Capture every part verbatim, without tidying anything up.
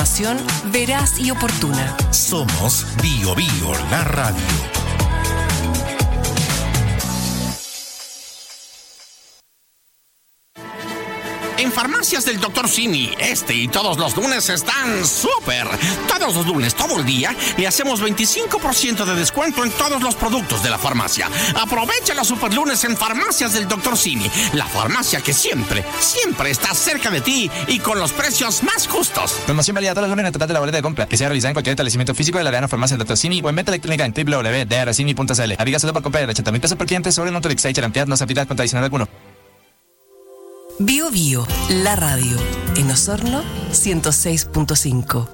información veraz y oportuna. Somos Bio Bio, la radio. En Farmacias del doctor Simi, este y todos los lunes están súper. Todos los lunes, todo el día, le hacemos veinticinco por ciento de descuento en todos los productos de la farmacia. Aprovecha los super lunes en Farmacias del doctor Simi, la farmacia que siempre, siempre está cerca de ti y con los precios más justos. Promoción válida todos los lunes en el total de la boleta de compra, que sea realizada en cualquier establecimiento físico de la Arena Farmacia del doctor Simi o en venta electrónica en doble u doble u doble u punto d r simi punto c l. Aplica solo por compra de ochenta mil pesos por cliente sobre Nutrix y garantía no se aplica con adicional alguno. Bio Bio, la radio. En Osorno, ciento seis punto cinco.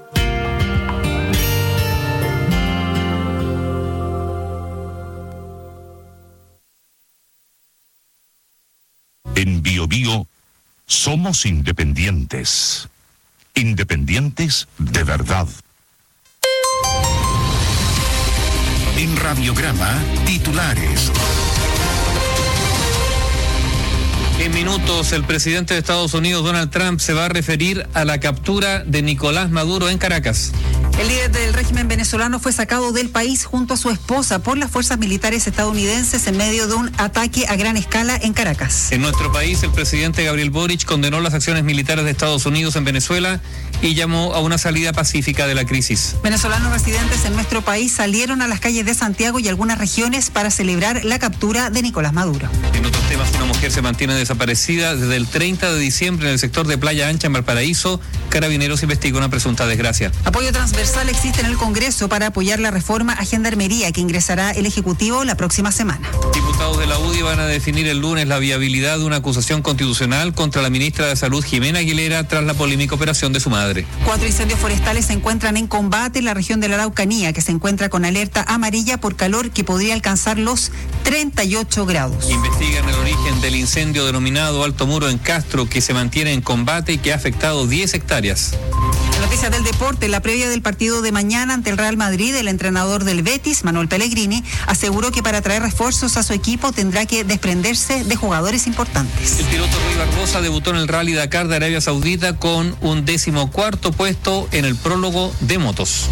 En Bio Bio somos independientes. Independientes de verdad. En Radiograma, titulares. En minutos, el presidente de Estados Unidos, Donald Trump, se va a referir a la captura de Nicolás Maduro en Caracas. El líder del régimen venezolano fue sacado del país junto a su esposa por las fuerzas militares estadounidenses en medio de un ataque a gran escala en Caracas. En nuestro país, el presidente Gabriel Boric condenó las acciones militares de Estados Unidos en Venezuela y llamó a una salida pacífica de la crisis. Venezolanos residentes en nuestro país salieron a las calles de Santiago y algunas regiones para celebrar la captura de Nicolás Maduro. En otros temas, una mujer se mantiene desaparecida desde el treinta de diciembre en el sector de Playa Ancha, en Valparaíso. Carabineros investiga una presunta desgracia. Apoyo transversal existe en el Congreso para apoyar la reforma a Gendarmería que ingresará el Ejecutivo la próxima semana. Diputados de la U D I van a definir el lunes la viabilidad de una acusación constitucional contra la ministra de Salud, Jimena Aguilera, tras la polémica operación de su madre. Cuatro incendios forestales se encuentran en combate en la región de la Araucanía, que se encuentra con alerta amarilla por calor que podría alcanzar los treinta y ocho grados. Investigan el origen del incendio denominado Alto Muro en Castro, que se mantiene en combate y que ha afectado diez hectáreas. Noticias del deporte. La previa del partido de mañana ante el Real Madrid, el entrenador del Betis, Manuel Pellegrini, aseguró que para traer refuerzos a su equipo tendrá que desprenderse de jugadores importantes. El piloto Rui Barbosa debutó en el Rally Dakar de Arabia Saudita con un decimocuarto puesto en el prólogo de motos.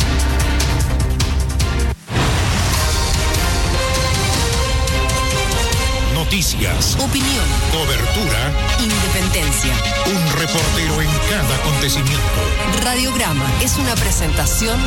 Noticias, Opinión, cobertura, independencia. un reportero en cada acontecimiento. Radiograma es una presentación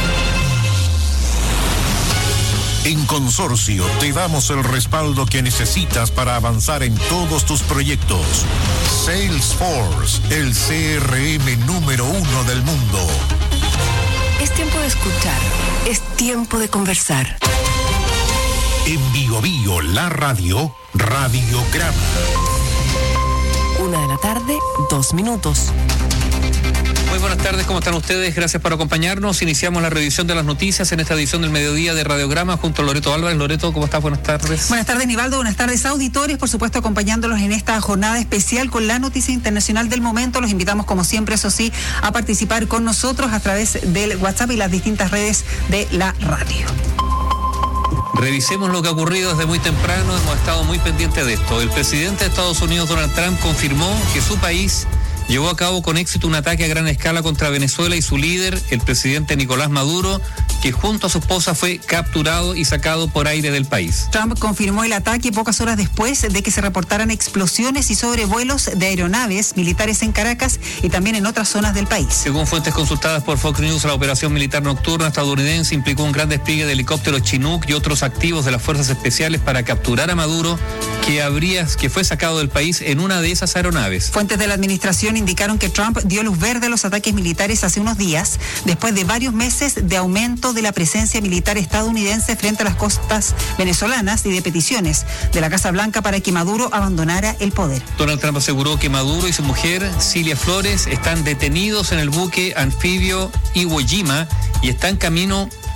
de... En Consorcio te damos el respaldo que necesitas para avanzar en todos tus proyectos. Salesforce, el C R M número uno del mundo. Es tiempo de escuchar, es tiempo de conversar. En Bio Bio, la radio, Radiograma. Una de la tarde, dos minutos. Muy buenas tardes, ¿cómo están ustedes? Gracias por acompañarnos. Iniciamos la revisión de las noticias en esta edición del mediodía de Radiograma junto a Loreto Álvarez. Loreto, ¿cómo estás? Buenas tardes. Buenas tardes, Nivaldo. Buenas tardes, auditores. Por supuesto, acompañándolos en esta jornada especial con la noticia internacional del momento. Los invitamos, como siempre, eso sí, a participar con nosotros a través del WhatsApp y las distintas redes de la radio. Revisemos lo que ha ocurrido desde muy temprano. Hemos estado muy pendientes de esto. El presidente de Estados Unidos, Donald Trump, confirmó que su país llevó a cabo con éxito un ataque a gran escala contra Venezuela y su líder, el presidente Nicolás Maduro, que junto a su esposa fue capturado y sacado por aire del país. Trump confirmó el ataque pocas horas después de que se reportaran explosiones y sobrevuelos de aeronaves militares en Caracas y también en otras zonas del país. Según fuentes consultadas por Fox News, la operación militar nocturna estadounidense implicó un gran despliegue de helicópteros Chinook y otros activos de las fuerzas especiales para capturar a Maduro, que habría, que fue sacado del país en una de esas aeronaves. Fuentes de la administración indicaron que Trump dio luz verde a los ataques militares hace unos días, después de varios meses de aumento de la presencia militar estadounidense frente a las costas venezolanas y de peticiones de la Casa Blanca para que Maduro abandonara el poder. Donald Trump aseguró que Maduro y su mujer, Cilia Flores, están detenidos en el buque anfibio Iwo Jima y están camino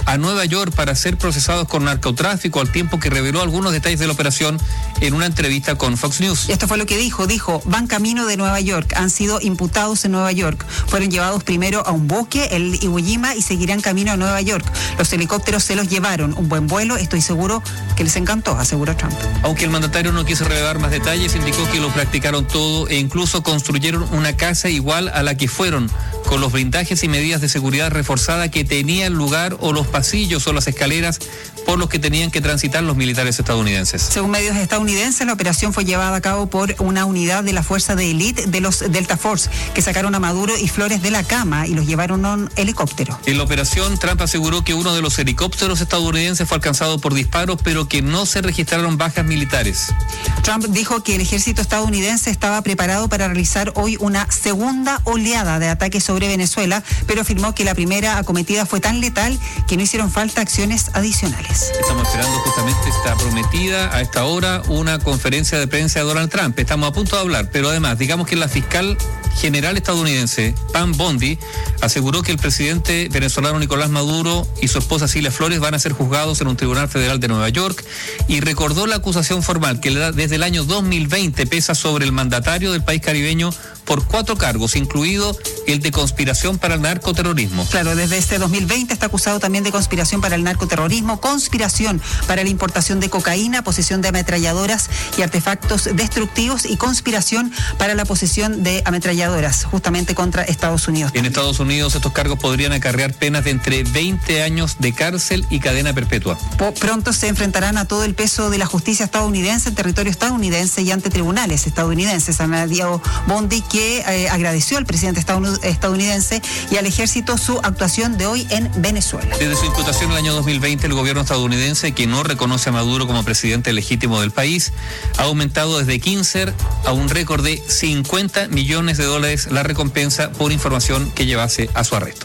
a Nueva York para ser procesados con narcotráfico, al tiempo que reveló algunos detalles de la operación en una entrevista con Fox News. Y esto fue lo que dijo, dijo, van camino de Nueva York, han sido imputados en Nueva York, fueron llevados primero a un buque, el Iwo Jima, y seguirán camino a Nueva York. Los helicópteros se los llevaron, un buen vuelo, estoy seguro que les encantó, aseguró Trump. Aunque el mandatario no quiso revelar más detalles, indicó que lo practicaron todo e incluso construyeron una casa igual a la que fueron, con los blindajes y medidas de seguridad reforzada que tenían lugar o los pasillos o las escaleras por los que tenían que transitar los militares estadounidenses. Según medios estadounidenses, la operación fue llevada a cabo por una unidad de la fuerza de élite de los Delta Force, que sacaron a Maduro y Flores de la cama y los llevaron a un helicóptero. En la operación, Trump aseguró que uno de los helicópteros estadounidenses fue alcanzado por disparos, pero que no se registraron bajas militares. Trump dijo que el ejército estadounidense estaba preparado para realizar hoy una segunda oleada de ataques sobre Venezuela, pero afirmó que la primera acometida fue tan letal que no hicieron falta acciones adicionales. Estamos esperando justamente esta prometida a esta hora una conferencia de prensa de Donald Trump. Estamos a punto de hablar, pero además, digamos que la fiscal general estadounidense, Pam Bondi, aseguró que el presidente venezolano Nicolás Maduro y su esposa Cilia Flores van a ser juzgados en un tribunal federal de Nueva York y recordó la acusación formal que desde el año dos mil veinte pesa sobre el mandatario del país caribeño por cuatro cargos, incluido el de conspiración para el narcoterrorismo. Claro, desde este dos mil veinte está acusado también de conspiración para el narcoterrorismo, conspiración para la importación de cocaína, posesión de ametralladoras y artefactos destructivos y conspiración para la posesión de ametralladoras, justamente contra Estados Unidos. En Estados Unidos estos cargos podrían acarrear penas de entre veinte años de cárcel y cadena perpetua. Pronto se enfrentarán a todo el peso de la justicia estadounidense en territorio estadounidense y ante tribunales estadounidenses. Añadió Bondi que que eh, agradeció al presidente estadounidense y al ejército su actuación de hoy en Venezuela. Desde su imputación en el año dos mil veinte, el gobierno estadounidense, que no reconoce a Maduro como presidente legítimo del país, ha aumentado desde quince a un récord de cincuenta millones de dólares la recompensa por información que llevase a su arresto.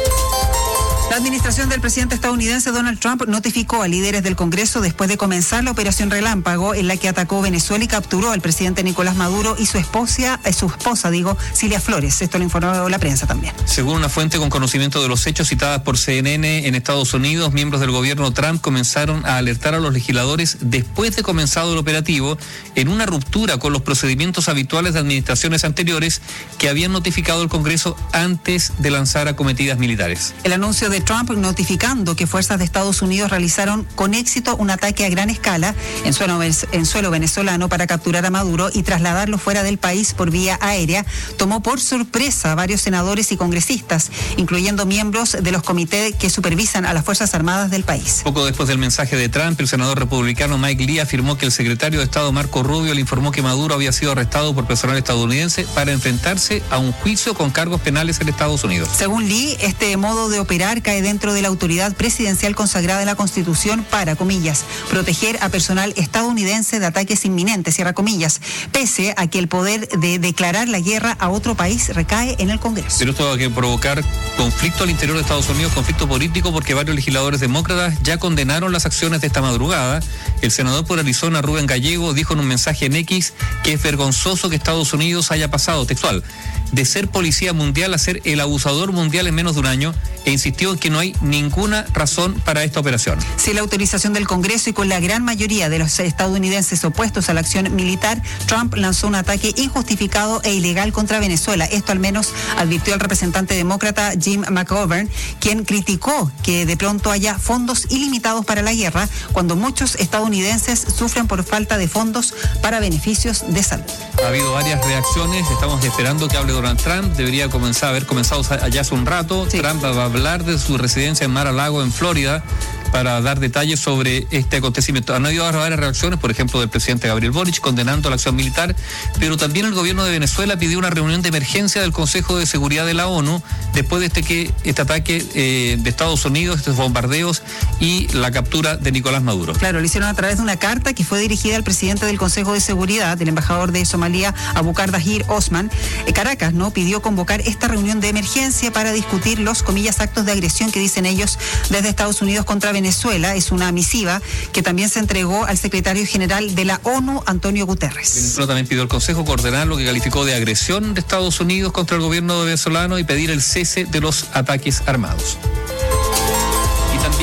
La administración del presidente estadounidense Donald Trump notificó a líderes del Congreso después de comenzar la operación Relámpago, en la que atacó Venezuela y capturó al presidente Nicolás Maduro y su esposa, eh, su esposa, digo, Cilia Flores. Esto lo informó la prensa también. Según una fuente con conocimiento de los hechos citadas por C N N en Estados Unidos, miembros del gobierno Trump comenzaron a alertar a los legisladores después de comenzado el operativo en una ruptura con los procedimientos habituales de administraciones anteriores que habían notificado al Congreso antes de lanzar acometidas militares. El anuncio de Trump notificando que fuerzas de Estados Unidos realizaron con éxito un ataque a gran escala en suelo, en suelo venezolano para capturar a Maduro y trasladarlo fuera del país por vía aérea, tomó por sorpresa a varios senadores y congresistas, incluyendo miembros de los comités que supervisan a las Fuerzas Armadas del país. Poco después del mensaje de Trump, el senador republicano Mike Lee afirmó que el secretario de Estado Marco Rubio le informó que Maduro había sido arrestado por personal estadounidense para enfrentarse a un juicio con cargos penales en Estados Unidos. Según Lee, este modo de operar cae dentro de la autoridad presidencial consagrada en la Constitución para, comillas, proteger a personal estadounidense de ataques inminentes, cierra comillas, pese a que el poder de declarar la guerra a otro país recae en el Congreso. Pero esto va a provocar conflicto al interior de Estados Unidos, conflicto político, porque varios legisladores demócratas ya condenaron las acciones de esta madrugada. El senador por Arizona, Rubén Gallego, dijo en un mensaje en X que es vergonzoso que Estados Unidos haya pasado, textual, de ser policía mundial a ser el abusador mundial en menos de un año, e insistió en que no hay ninguna razón para esta operación. Sin la autorización del Congreso y con la gran mayoría de los estadounidenses opuestos a la acción militar, Trump lanzó un ataque injustificado e ilegal contra Venezuela. Esto al menos advirtió el representante demócrata Jim McGovern, quien criticó que de pronto haya fondos ilimitados para la guerra, cuando muchos estadounidenses sufren por falta de fondos para beneficios de salud. Ha habido varias reacciones, estamos esperando que hable Donald Trump, debería comenzar, haber comenzado allá hace un rato. Sí. Trump va a hablar de su residencia en Mar-a-Lago, en Florida, para dar detalles sobre este acontecimiento. Han habido varias reacciones, por ejemplo, del presidente Gabriel Boric condenando la acción militar, pero también el gobierno de Venezuela pidió una reunión de emergencia del Consejo de Seguridad de la ONU después de este, que, este ataque eh, de Estados Unidos, estos bombardeos y la captura de Nicolás Maduro. Claro, lo hicieron a través de una carta que fue dirigida al presidente del Consejo de Seguridad, el embajador de Somalia, Abubakar Dahir Osman. Eh, Caracas, ¿no?, pidió convocar esta reunión de emergencia para discutir los, comillas, actos de agresión que dicen ellos desde Estados Unidos contra Venezuela. Es una misiva que también se entregó al secretario general de la ONU, Antonio Guterres. Venezuela también pidió al Consejo coordinar lo que calificó de agresión de Estados Unidos contra el gobierno venezolano y pedir el cese de los ataques armados.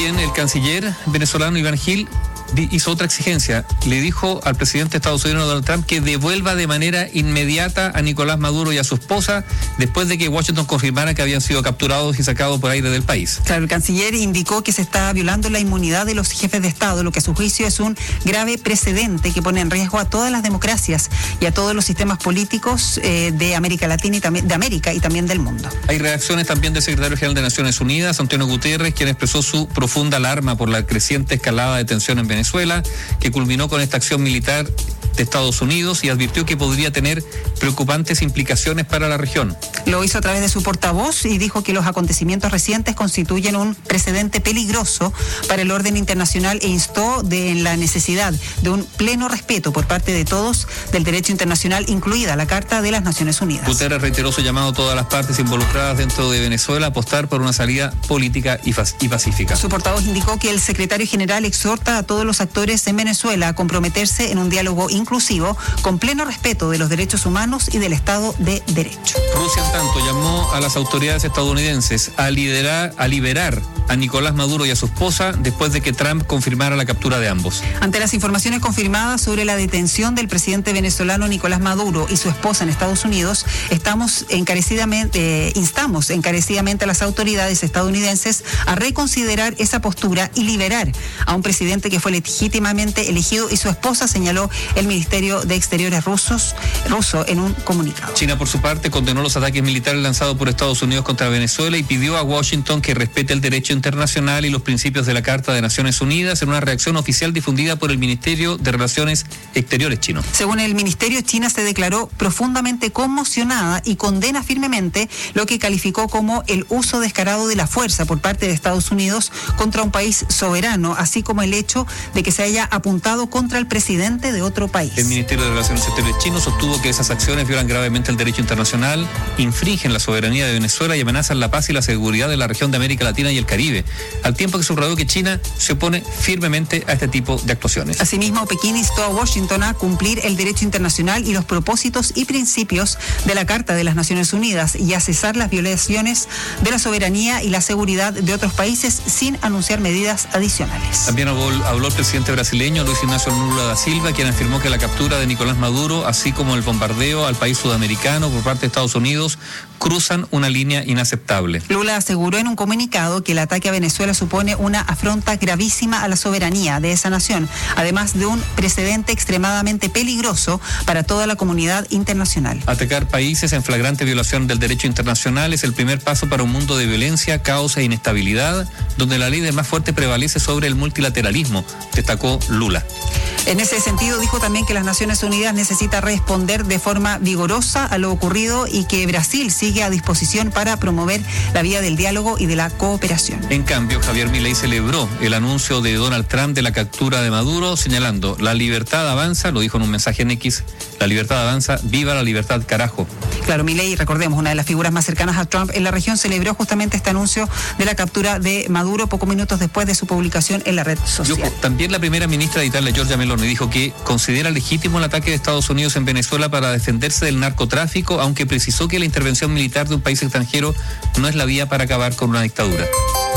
También el canciller venezolano Iván Gil hizo otra exigencia. Le dijo al presidente de Estados Unidos, Donald Trump, que devuelva de manera inmediata a Nicolás Maduro y a su esposa después de que Washington confirmara que habían sido capturados y sacados por aire del país. Claro, el canciller indicó que se está violando la inmunidad de los jefes de Estado, lo que a su juicio es un grave precedente que pone en riesgo a todas las democracias y a todos los sistemas políticos eh, de América Latina y también de América y también del mundo. Hay reacciones también del secretario general de Naciones Unidas, Antonio Guterres, quien expresó su profunda alarma por la creciente escalada de tensión en Venezuela, que culminó con esta acción militar de Estados Unidos, y advirtió que podría tener preocupantes implicaciones para la región. Lo hizo a través de su portavoz y dijo que los acontecimientos recientes constituyen un precedente peligroso para el orden internacional e instó de la necesidad de un pleno respeto por parte de todos del derecho internacional, incluida la Carta de las Naciones Unidas. Guterres reiteró su llamado a todas las partes involucradas dentro de Venezuela a apostar por una salida política y, y pacífica. Su portavoz indicó que el secretario general exhorta a todos los actores en Venezuela a comprometerse en un diálogo inclusivo con pleno respeto de los derechos humanos y del Estado de Derecho. Rusia, en tanto, llamó a las autoridades estadounidenses a liderar, a liberar a Nicolás Maduro y a su esposa después de que Trump confirmara la captura de ambos. Ante las informaciones confirmadas sobre la detención del presidente venezolano Nicolás Maduro y su esposa en Estados Unidos, estamos encarecidamente, eh, instamos encarecidamente a las autoridades estadounidenses a reconsiderar esa postura y liberar a un presidente que fue legítimamente elegido y su esposa, señaló el Ministerio de Exteriores rusos, ruso en un comunicado. China, por su parte, condenó los ataques militares lanzados por Estados Unidos contra Venezuela y pidió a Washington que respete el derecho internacional y los principios de la Carta de Naciones Unidas en una reacción oficial difundida por el Ministerio de Relaciones Exteriores chino. Según el ministerio, China se declaró profundamente conmocionada y condena firmemente lo que calificó como el uso descarado de la fuerza por parte de Estados Unidos contra un país soberano, así como el hecho de que se haya apuntado contra el presidente de otro país. El Ministerio de Relaciones Exteriores chino sostuvo que esas acciones violan gravemente el derecho internacional, infringen la soberanía de Venezuela y amenazan la paz y la seguridad de la región de América Latina y el Caribe, al tiempo que subrayó que China se opone firmemente a este tipo de actuaciones. Asimismo, Pekín instó a Washington a cumplir el derecho internacional y los propósitos y principios de la Carta de las Naciones Unidas y a cesar las violaciones de la soberanía y la seguridad de otros países sin anunciar medidas adicionales. También habló, habló el presidente brasileño Luis Ignacio Lula da Silva, quien afirmó que la captura de Nicolás Maduro, así como el bombardeo al país sudamericano por parte de Estados Unidos, cruzan una línea inaceptable. Lula aseguró en un comunicado que el ataque a Venezuela supone una afronta gravísima a la soberanía de esa nación, además de un precedente extremadamente peligroso para toda la comunidad internacional. Atacar países en flagrante violación del derecho internacional es el primer paso para un mundo de violencia, caos e inestabilidad, donde la ley del más fuerte prevalece sobre el multilateralismo, destacó Lula. En ese sentido, dijo también que las Naciones Unidas necesita responder de forma vigorosa a lo ocurrido y que Brasil sigue a disposición para promover la vía del diálogo y de la cooperación. En cambio, Javier Milei celebró el anuncio de Donald Trump de la captura de Maduro, señalando: la libertad avanza, lo dijo en un mensaje en X, la libertad avanza, viva la libertad, carajo. Claro, Milei, recordemos, una de las figuras más cercanas a Trump en la región, celebró justamente este anuncio de la captura de Maduro pocos minutos después de su publicación en la red social. Yo, también la primera ministra de Italia, Giorgia Meloni, dijo que considera legítimo el ataque de Estados Unidos en Venezuela para defenderse del narcotráfico, aunque precisó que la intervención militar de un país extranjero no es la vía para acabar con una dictadura.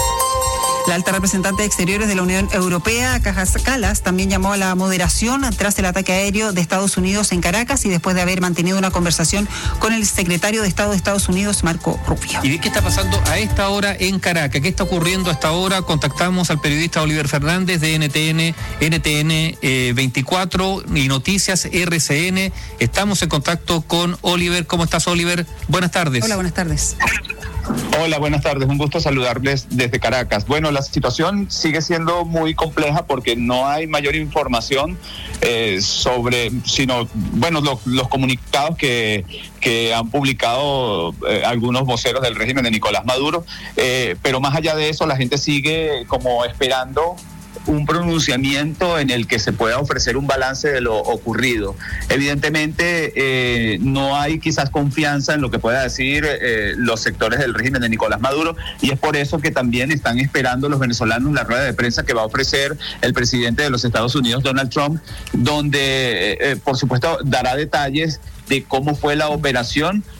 La alta representante de Exteriores de la Unión Europea, Kaja Kallas, también llamó a la moderación tras el ataque aéreo de Estados Unidos en Caracas y después de haber mantenido una conversación con el secretario de Estado de Estados Unidos, Marco Rubio. ¿Y de qué está pasando a esta hora en Caracas? ¿Qué está ocurriendo a esta hora? Contactamos al periodista Oliver Fernández de N T N, N T N eh, veinticuatro y Noticias R C N. Estamos en contacto con Oliver. ¿Cómo estás, Oliver? Buenas tardes. Hola, buenas tardes. Hola, buenas tardes. Un gusto saludarles desde Caracas. Bueno, la situación sigue siendo muy compleja porque no hay mayor información eh, sobre, sino, bueno, lo, los comunicados que, que han publicado eh, algunos voceros del régimen de Nicolás Maduro. Eh, pero más allá de eso, la gente sigue como esperando un pronunciamiento en el que se pueda ofrecer un balance de lo ocurrido. Evidentemente, eh, no hay quizás confianza en lo que pueda decir eh, los sectores del régimen de Nicolás Maduro, y es por eso que también están esperando los venezolanos la rueda de prensa que va a ofrecer el presidente de los Estados Unidos, Donald Trump, donde, eh, por supuesto, dará detalles de cómo fue la operación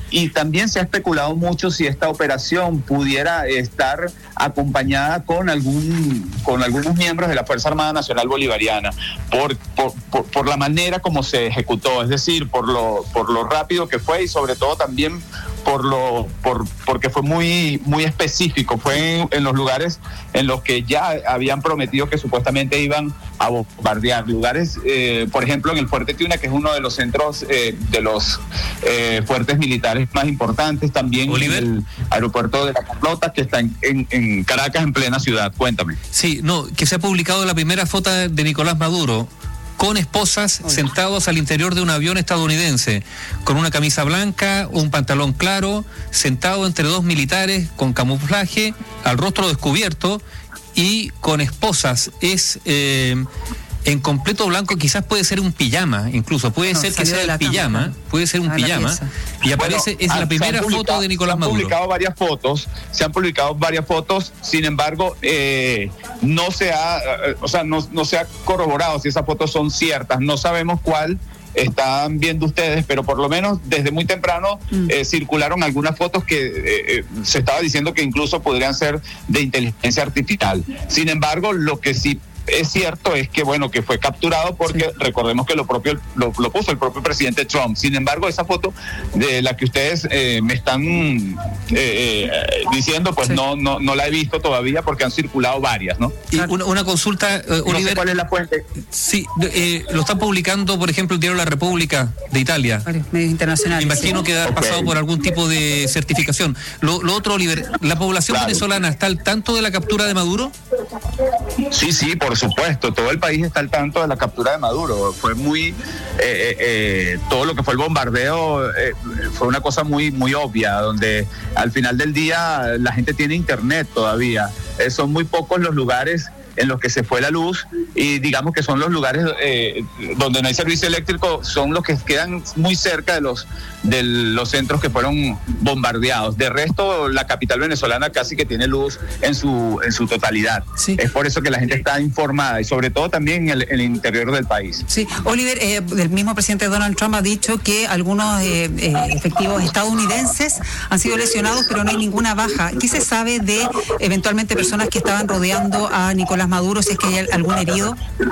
y también se ha especulado mucho si esta operación pudiera estar acompañada con algún con algunos miembros de la Fuerza Armada Nacional Bolivariana por por, por, por la manera como se ejecutó, es decir, por lo por lo rápido que fue y sobre todo también por lo por porque fue muy muy específico, fue en, en los lugares en los que ya habían prometido que supuestamente iban a bombardear lugares, eh, por ejemplo en el Fuerte Tiuna, que es uno de los centros eh, de los eh, fuertes militares más importantes, también Oliver. En el aeropuerto de La Carlota, que está en, en, en Caracas, en plena ciudad. Cuéntame. Sí, no, que se ha publicado la primera foto de Nicolás Maduro con esposas Oye. sentados al interior de un avión estadounidense, con una camisa blanca, un pantalón claro, sentado entre dos militares con camuflaje, al rostro descubierto y con esposas. Es eh, en completo blanco, quizás puede ser un pijama, incluso puede no, ser que sea el pijama, cama, puede ser un pijama, y aparece, bueno, es la primera foto de Nicolás Maduro. Se han publicado varias fotos, se han publicado varias fotos, sin embargo, eh, no se ha, o sea, no, no se ha corroborado si esas fotos son ciertas, no sabemos cuál están viendo ustedes, pero por lo menos desde muy temprano mm. eh, circularon algunas fotos que eh, eh, se estaba diciendo que incluso podrían ser de inteligencia artificial. Sin embargo, lo que sí es cierto es que, bueno, que fue capturado porque sí. recordemos que lo propio lo, lo puso el propio presidente Trump. Sin embargo, esa foto de la que ustedes eh, me están eh, eh, diciendo, pues sí. no, no no la he visto todavía porque han circulado varias, ¿no? Y una, una consulta, eh, no Oliver, sé cuál es la fuente. Sí, eh, lo están publicando, por ejemplo, el diario La República de Italia. Varios medios internacionales. Me imagino sí. que ha okay. pasado por algún tipo de certificación. Lo, lo otro, Oliver, ¿la población claro. venezolana está al tanto de la captura de Maduro? Sí, sí, por supuesto, todo el país está al tanto de la captura de Maduro. Fue muy, eh, eh, todo lo que fue el bombardeo eh, fue una cosa muy, muy obvia, donde al final del día la gente tiene internet todavía. Eh, son muy pocos los lugares en los que se fue la luz y digamos que son los lugares eh, donde no hay servicio eléctrico, son los que quedan muy cerca de los de los centros que fueron bombardeados. De resto, la capital venezolana casi que tiene luz en su en su totalidad. Sí. Es por eso que la gente está informada y sobre todo también en el, en el interior del país. Sí, Oliver, eh, el mismo presidente Donald Trump ha dicho que algunos eh, eh, efectivos estadounidenses han sido lesionados, pero no hay ninguna baja. ¿Qué se sabe de eventualmente personas que estaban rodeando a Nicolás Maduro, si es que hay algún herido?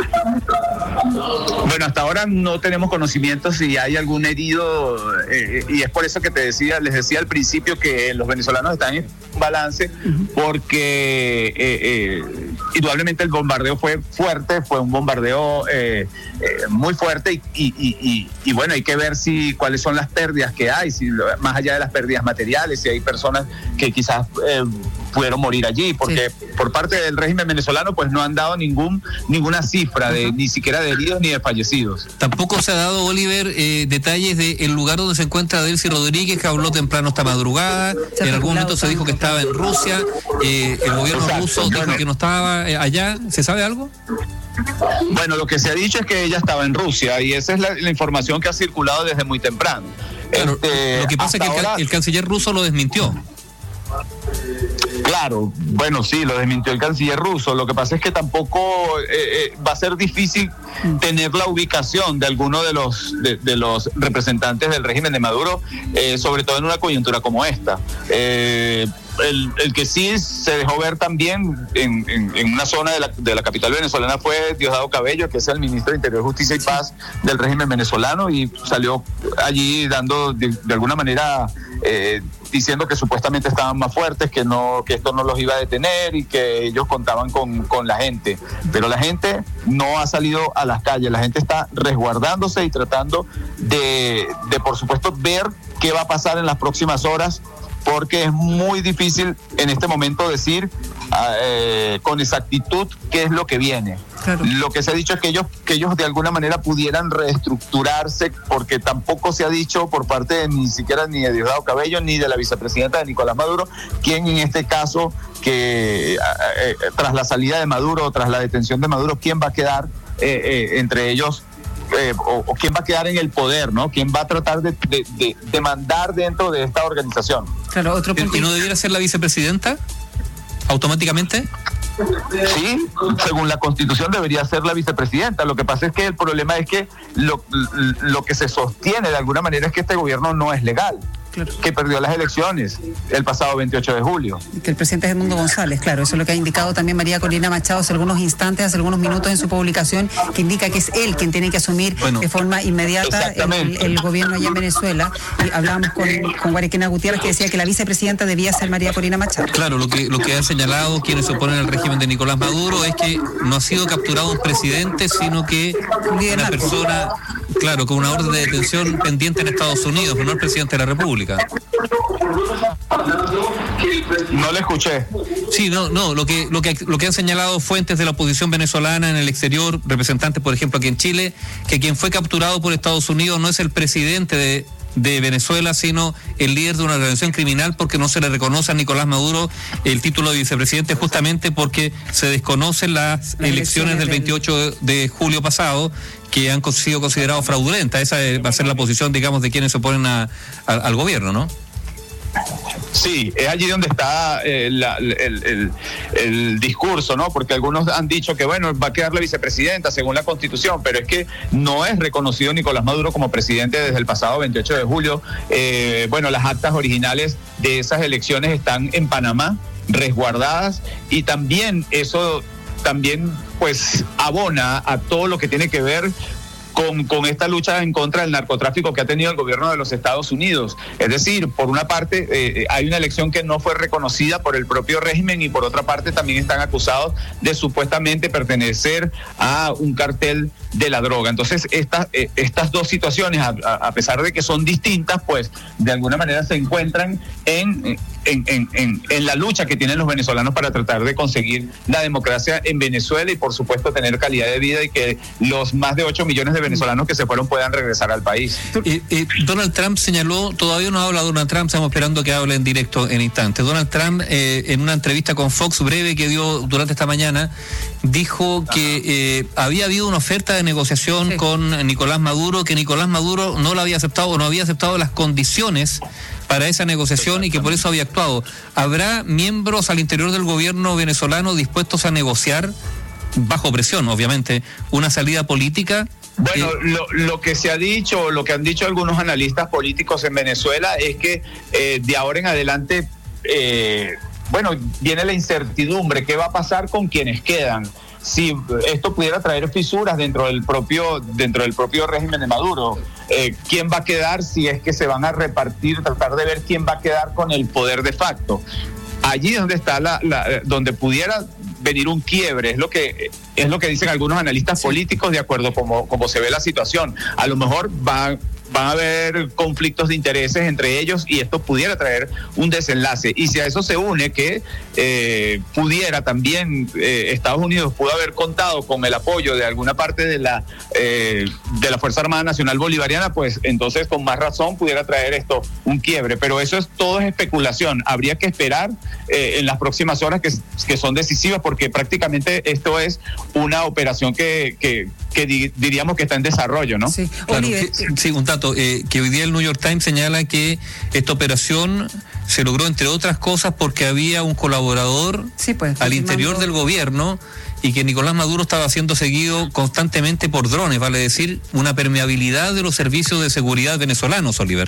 Bueno, hasta ahora no tenemos conocimiento si hay algún herido eh, y es por eso que te decía, les decía al principio que los venezolanos están en balance porque eh, eh, indudablemente el bombardeo fue fuerte, fue un bombardeo eh, eh, muy fuerte y, y, y, y bueno, hay que ver si cuáles son las pérdidas que hay, si más allá de las pérdidas materiales, si hay personas que quizás eh, pudieron morir allí, porque sí. por parte del régimen venezolano pues no han dado ningún ninguna cifra de uh-huh. ni siquiera de heridos ni de fallecidos. Tampoco se ha dado, Oliver, eh, detalles del lugar donde se encuentra Delcy Rodríguez, que habló temprano esta madrugada. Se en algún momento se dijo que estaba en Rusia, eh, el gobierno Exacto. ruso dijo bueno. que no estaba allá. ¿Se sabe algo? Bueno, lo que se ha dicho es que ella estaba en Rusia y esa es la, la información que ha circulado desde muy temprano. Claro, este, lo que pasa es que ahora... el, el canciller ruso lo desmintió. Claro, bueno, sí, lo desmintió el canciller ruso. Lo que pasa es que tampoco eh, eh, va a ser difícil tener la ubicación de alguno de los de, de los representantes del régimen de Maduro, eh, sobre todo en una coyuntura como esta. Eh, el, el que sí se dejó ver también en, en, en una zona de la, de la capital venezolana fue Diosdado Cabello, que es el ministro de Interior, Justicia y Paz del régimen venezolano, y salió allí dando de, de alguna manera eh, diciendo que supuestamente estaban más fuertes, que no, que esto no los iba a detener y que ellos contaban con, con la gente. Pero la gente no ha salido a las calles, la gente está resguardándose y tratando de, de por supuesto, ver qué va a pasar en las próximas horas, porque es muy difícil en este momento decir eh, con exactitud qué es lo que viene. Claro. Lo que se ha dicho es que ellos, que ellos de alguna manera pudieran reestructurarse, porque tampoco se ha dicho por parte de, ni siquiera ni de Diosdado Cabello ni de la vicepresidenta de Nicolás Maduro, quien en este caso, que eh, eh, tras la salida de Maduro, tras la detención de Maduro, quién va a quedar eh, eh, entre ellos. Eh, o, o quién va a quedar en el poder, ¿no? ¿Quién va a tratar de, de, de, de mandar dentro de esta organización? Claro, otro punto. ¿Y no debiera ser la vicepresidenta automáticamente? Sí, según la Constitución debería ser la vicepresidenta. Lo que pasa es que el problema es que lo, lo que se sostiene de alguna manera es que este gobierno no es legal. claro. que perdió las elecciones el pasado veintiocho de julio. Que el presidente es Edmundo González, claro, eso es lo que ha indicado también María Corina Machado hace algunos instantes, hace algunos minutos en su publicación, que indica que es él quien tiene que asumir bueno, de forma inmediata el, el gobierno allá en Venezuela. Y hablábamos con, con Guarequena Gutiérrez, que decía que la vicepresidenta debía ser María Corina Machado. Claro, lo que, lo que han señalado quienes se oponen al régimen de Nicolás Maduro es que no ha sido capturado un presidente, sino que una persona, claro, con una orden de detención pendiente en Estados Unidos, no el presidente de la República. No le escuché. Sí, no, no, lo que, lo que, lo que han señalado fuentes de la oposición venezolana en el exterior, representantes, por ejemplo, aquí en Chile, que quien fue capturado por Estados Unidos no es el presidente de de Venezuela, sino el líder de una organización criminal, porque no se le reconoce a Nicolás Maduro el título de vicepresidente, justamente porque se desconocen las, las elecciones, elecciones del veintiocho de julio pasado, que han sido consideradas fraudulentas. Esa va a ser la posición, digamos, de quienes se oponen a, a, al gobierno, ¿no? Sí, es allí donde está eh, la, el, el, el discurso, ¿no? Porque algunos han dicho que, bueno, va a quedar la vicepresidenta según la Constitución, pero es que no es reconocido Nicolás Maduro como presidente desde el pasado veintiocho de julio. Eh, bueno, las actas originales de esas elecciones están en Panamá, resguardadas, y también eso también, pues, abona a todo lo que tiene que ver Con, con esta lucha en contra del narcotráfico que ha tenido el gobierno de los Estados Unidos. Es decir, por una parte eh, hay una elección que no fue reconocida por el propio régimen, y por otra parte también están acusados de supuestamente pertenecer a un cartel de la droga. Entonces esta, eh, estas dos situaciones, a, a pesar de que son distintas, pues de alguna manera se encuentran en, en, en, en, en la lucha que tienen los venezolanos para tratar de conseguir la democracia en Venezuela y por supuesto tener calidad de vida, y que los más de ocho millones de venezolanos que se fueron puedan regresar al país. Eh, eh, Donald Trump señaló, todavía no habla Donald Trump, estamos esperando que hable en directo en instantes. Donald Trump, eh, en una entrevista con Fox breve que dio durante esta mañana, dijo que eh, había habido una oferta de negociación sí. con Nicolás Maduro, que Nicolás Maduro no la había aceptado o no había aceptado las condiciones para esa negociación y que por eso había actuado. ¿Habrá miembros al interior del gobierno venezolano dispuestos a negociar, bajo presión obviamente, una salida política? Bueno, lo, lo que se ha dicho, lo que han dicho algunos analistas políticos en Venezuela es que eh, de ahora en adelante, eh, bueno, viene la incertidumbre. ¿Qué va a pasar con quienes quedan? Si esto pudiera traer fisuras dentro del propio, dentro del propio régimen de Maduro. Eh, ¿Quién va a quedar? Si es que se van a repartir, tratar de ver quién va a quedar con el poder de facto. Allí es donde está la, la donde pudiera venir un quiebre, es lo que es lo que dicen algunos analistas sí. políticos, de acuerdo como como se ve la situación. A lo mejor va van a haber conflictos de intereses entre ellos y esto pudiera traer un desenlace. Y si a eso se une que eh, pudiera también eh, Estados Unidos pudo haber contado con el apoyo de alguna parte de la eh, de la Fuerza Armada Nacional Bolivariana, pues entonces con más razón pudiera traer esto un quiebre. Pero eso es todo es especulación. Habría que esperar eh, en las próximas horas que, que son decisivas, porque prácticamente esto es una operación que, que, que di, diríamos que está en desarrollo, ¿no? Sí, claro, que, sí un dato, eh, que hoy día el New York Times señala que esta operación se logró, entre otras cosas, porque había un colaborador sí, pues, al interior del gobierno y que Nicolás Maduro estaba siendo seguido constantemente por drones, vale decir, una permeabilidad de los servicios de seguridad venezolanos, Oliver.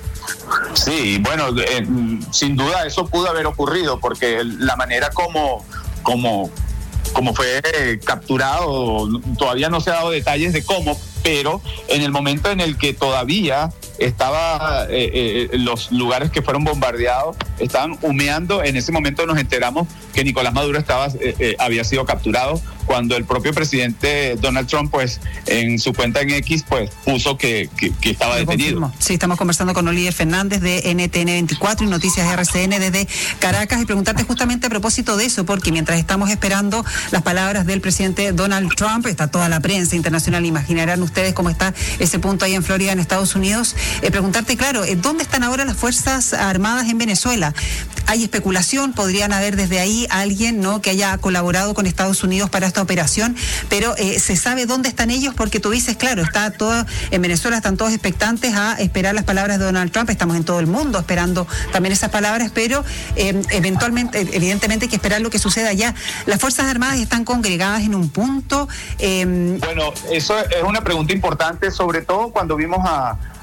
Sí, bueno, eh, sin duda eso pudo haber ocurrido, porque la manera como, como, como fue eh, capturado, todavía no se ha dado detalles de cómo, pero en el momento en el que todavía estaba eh, eh, los lugares que fueron bombardeados estaban humeando, en ese momento nos enteramos que Nicolás Maduro estaba eh, eh, había sido capturado, cuando el propio presidente Donald Trump, pues en su cuenta en X, pues puso que, que, que estaba Lo detenido. Confirmo. Sí, estamos conversando con Oliver Fernández de N T N veinticuatro y Noticias R C N desde Caracas, y preguntarte justamente a propósito de eso, porque mientras estamos esperando las palabras del presidente Donald Trump, está toda la prensa internacional, imaginarán ustedes cómo está ese punto ahí en Florida, en Estados Unidos. Eh, preguntarte, claro, eh, ¿dónde están ahora las Fuerzas Armadas en Venezuela? Hay especulación, podrían haber desde ahí alguien, ¿no?, que haya colaborado con Estados Unidos para esta operación, pero eh, ¿se sabe dónde están ellos? Porque tú dices, claro, está todo, en Venezuela están todos expectantes a esperar las palabras de Donald Trump, estamos en todo el mundo esperando también esas palabras, pero eh, eventualmente, evidentemente hay que esperar lo que suceda allá. ¿Las Fuerzas Armadas están congregadas en un punto? Eh... Bueno, eso es una pregunta importante, sobre todo cuando vimos a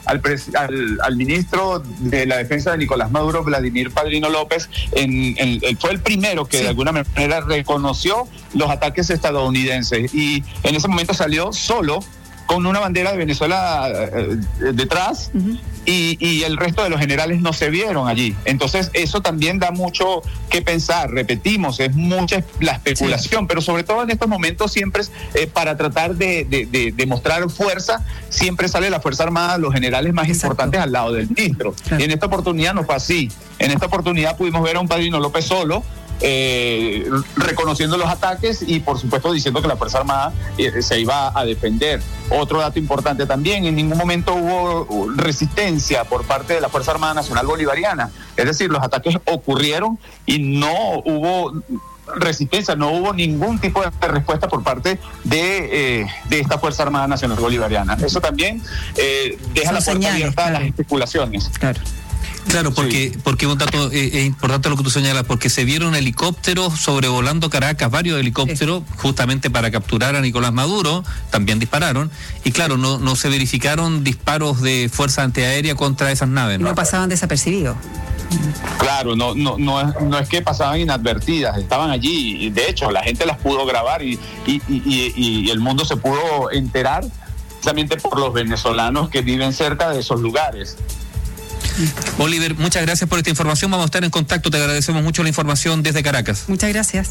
al, pres, al, al ministro de la defensa de Nicolás Maduro, Vladimir Padrino López, en, en, él fue el primero que sí. de alguna manera reconoció los ataques estadounidenses y en ese momento salió solo con una bandera de Venezuela eh, detrás uh-huh. y, y el resto de los generales no se vieron allí. Entonces eso también da mucho que pensar, repetimos, es mucha la especulación, sí. pero sobre todo en estos momentos siempre eh, para tratar de, de, de, de mostrar fuerza, siempre sale la Fuerza Armada, los generales más Exacto. importantes al lado del ministro. Claro. Y en esta oportunidad no fue así. En esta oportunidad pudimos ver a un Padrino López solo, Eh, reconociendo los ataques y por supuesto diciendo que la Fuerza Armada eh, se iba a defender. Otro dato importante también, en ningún momento hubo resistencia por parte de la Fuerza Armada Nacional Bolivariana, es decir, los ataques ocurrieron y no hubo resistencia, no hubo ningún tipo de respuesta por parte de, eh, de esta Fuerza Armada Nacional Bolivariana. Eso también eh, deja Son la puerta señales, abierta claro. a las especulaciones. Claro. Claro, porque sí. porque un dato eh, es importante lo que tú señalas, porque se vieron helicópteros sobrevolando Caracas, varios helicópteros, sí. justamente para capturar a Nicolás Maduro, también dispararon, y claro, no no se verificaron disparos de fuerza antiaérea contra esas naves, ¿no? No pasaban desapercibidos. Claro, no, no, no, es, no es que pasaban inadvertidas, estaban allí, y de hecho la gente las pudo grabar y, y, y, y, y el mundo se pudo enterar precisamente por los venezolanos que viven cerca de esos lugares. Oliver, muchas gracias por esta información, vamos a estar en contacto, te agradecemos mucho la información desde Caracas. Muchas gracias.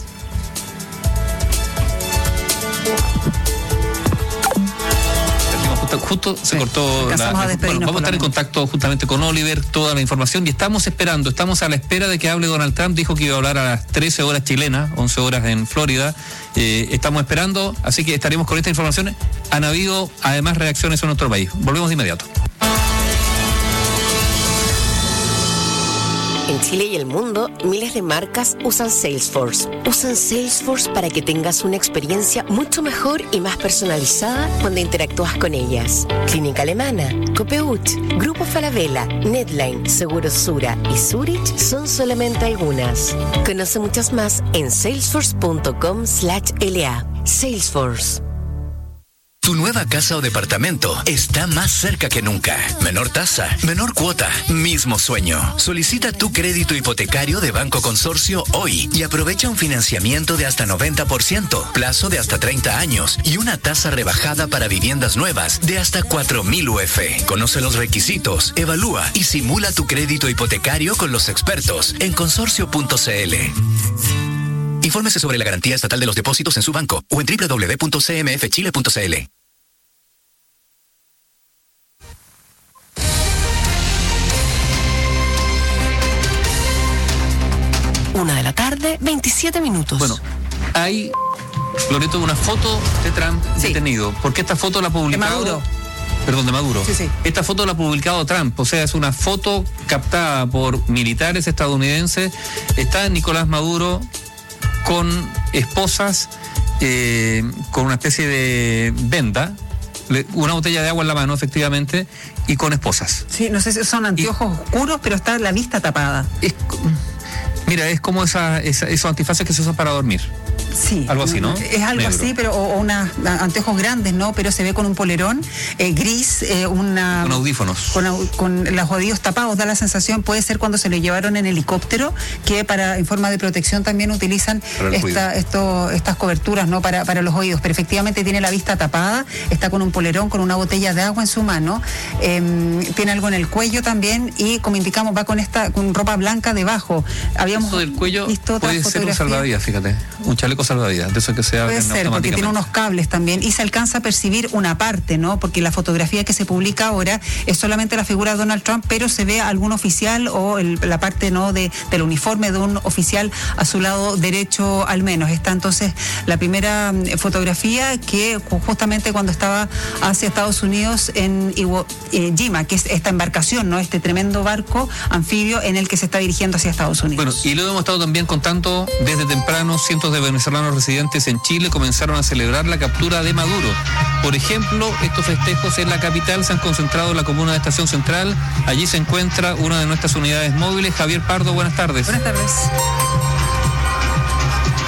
Justo, justo se sí, cortó la, a bueno, vamos a estar en contacto justamente con Oliver, toda la información, y estamos esperando, estamos a la espera de que hable Donald Trump. Dijo que iba a hablar a las trece horas chilenas, once horas en Florida. Eh, estamos esperando, así que estaremos con esta información. Han habido además reacciones en nuestro país. Volvemos de inmediato. En Chile y el mundo, miles de marcas usan Salesforce. Usan Salesforce para que tengas una experiencia mucho mejor y más personalizada cuando interactúas con ellas. Clínica Alemana, Copeuch, Grupo Falabella, Netline, Seguros Sura y Zurich son solamente algunas. Conoce muchas más en salesforce.com slash LA. Salesforce. Tu nueva casa o departamento está más cerca que nunca. Menor tasa, menor cuota, mismo sueño. Solicita tu crédito hipotecario de Banco Consorcio hoy y aprovecha un financiamiento de hasta noventa por ciento, plazo de hasta treinta años y una tasa rebajada para viviendas nuevas de hasta cuatro mil U F. Conoce los requisitos, evalúa y simula tu crédito hipotecario con los expertos en consorcio punto c l. Infórmese sobre la garantía estatal de los depósitos en su banco o en doble u doble u doble u punto c m f chile punto c l. Una de la tarde, veintisiete minutos. Bueno, hay, Loreto, una foto de Trump sí. detenido. Porque esta foto la ha publicado... De Maduro. Perdón, de Maduro. Sí, sí. Esta foto la ha publicado Trump, o sea, es una foto captada por militares estadounidenses. Está Nicolás Maduro con esposas, eh, con una especie de venda, una botella de agua en la mano, efectivamente, y con esposas. Sí, no sé si son anteojos y, oscuros, pero está la vista tapada. Es, mira, es como esa, esa, esos antifaces que se usan para dormir. Sí. Algo así, ¿no? Es algo Negro. así, pero o, o unos anteojos grandes, ¿no? Pero se ve con un polerón eh, gris, eh, una... Con audífonos. Con, con los oídos tapados, da la sensación, puede ser cuando se lo llevaron en helicóptero, que para en forma de protección también utilizan esta, esto, estas coberturas, ¿no? Para, para los oídos, pero efectivamente tiene la vista tapada, está con un polerón, con una botella de agua en su mano, eh, tiene algo en el cuello también y, como indicamos, va con esta con ropa blanca debajo. Habíamos Eso del cuello visto puede ser un salvavidas, fíjate, un chaleco salvavidas, de eso que se puede ser, porque tiene unos cables también y se alcanza a percibir una parte, ¿no? Porque la fotografía que se publica ahora es solamente la figura de Donald Trump, pero se ve algún oficial o el, la parte, ¿no? de del uniforme de un oficial a su lado derecho al menos. Está entonces la primera fotografía que justamente cuando estaba hacia Estados Unidos en Iwo Jima, que es esta embarcación, ¿no? Este tremendo barco anfibio en el que se está dirigiendo hacia Estados Unidos. Bueno, y luego hemos estado también contando desde temprano, cientos de venezolanos residentes en Chile comenzaron a celebrar la captura de Maduro. Por ejemplo, estos festejos en la capital se han concentrado en la comuna de Estación Central. Allí se encuentra una de nuestras unidades móviles. Javier Pardo, buenas tardes. Buenas tardes.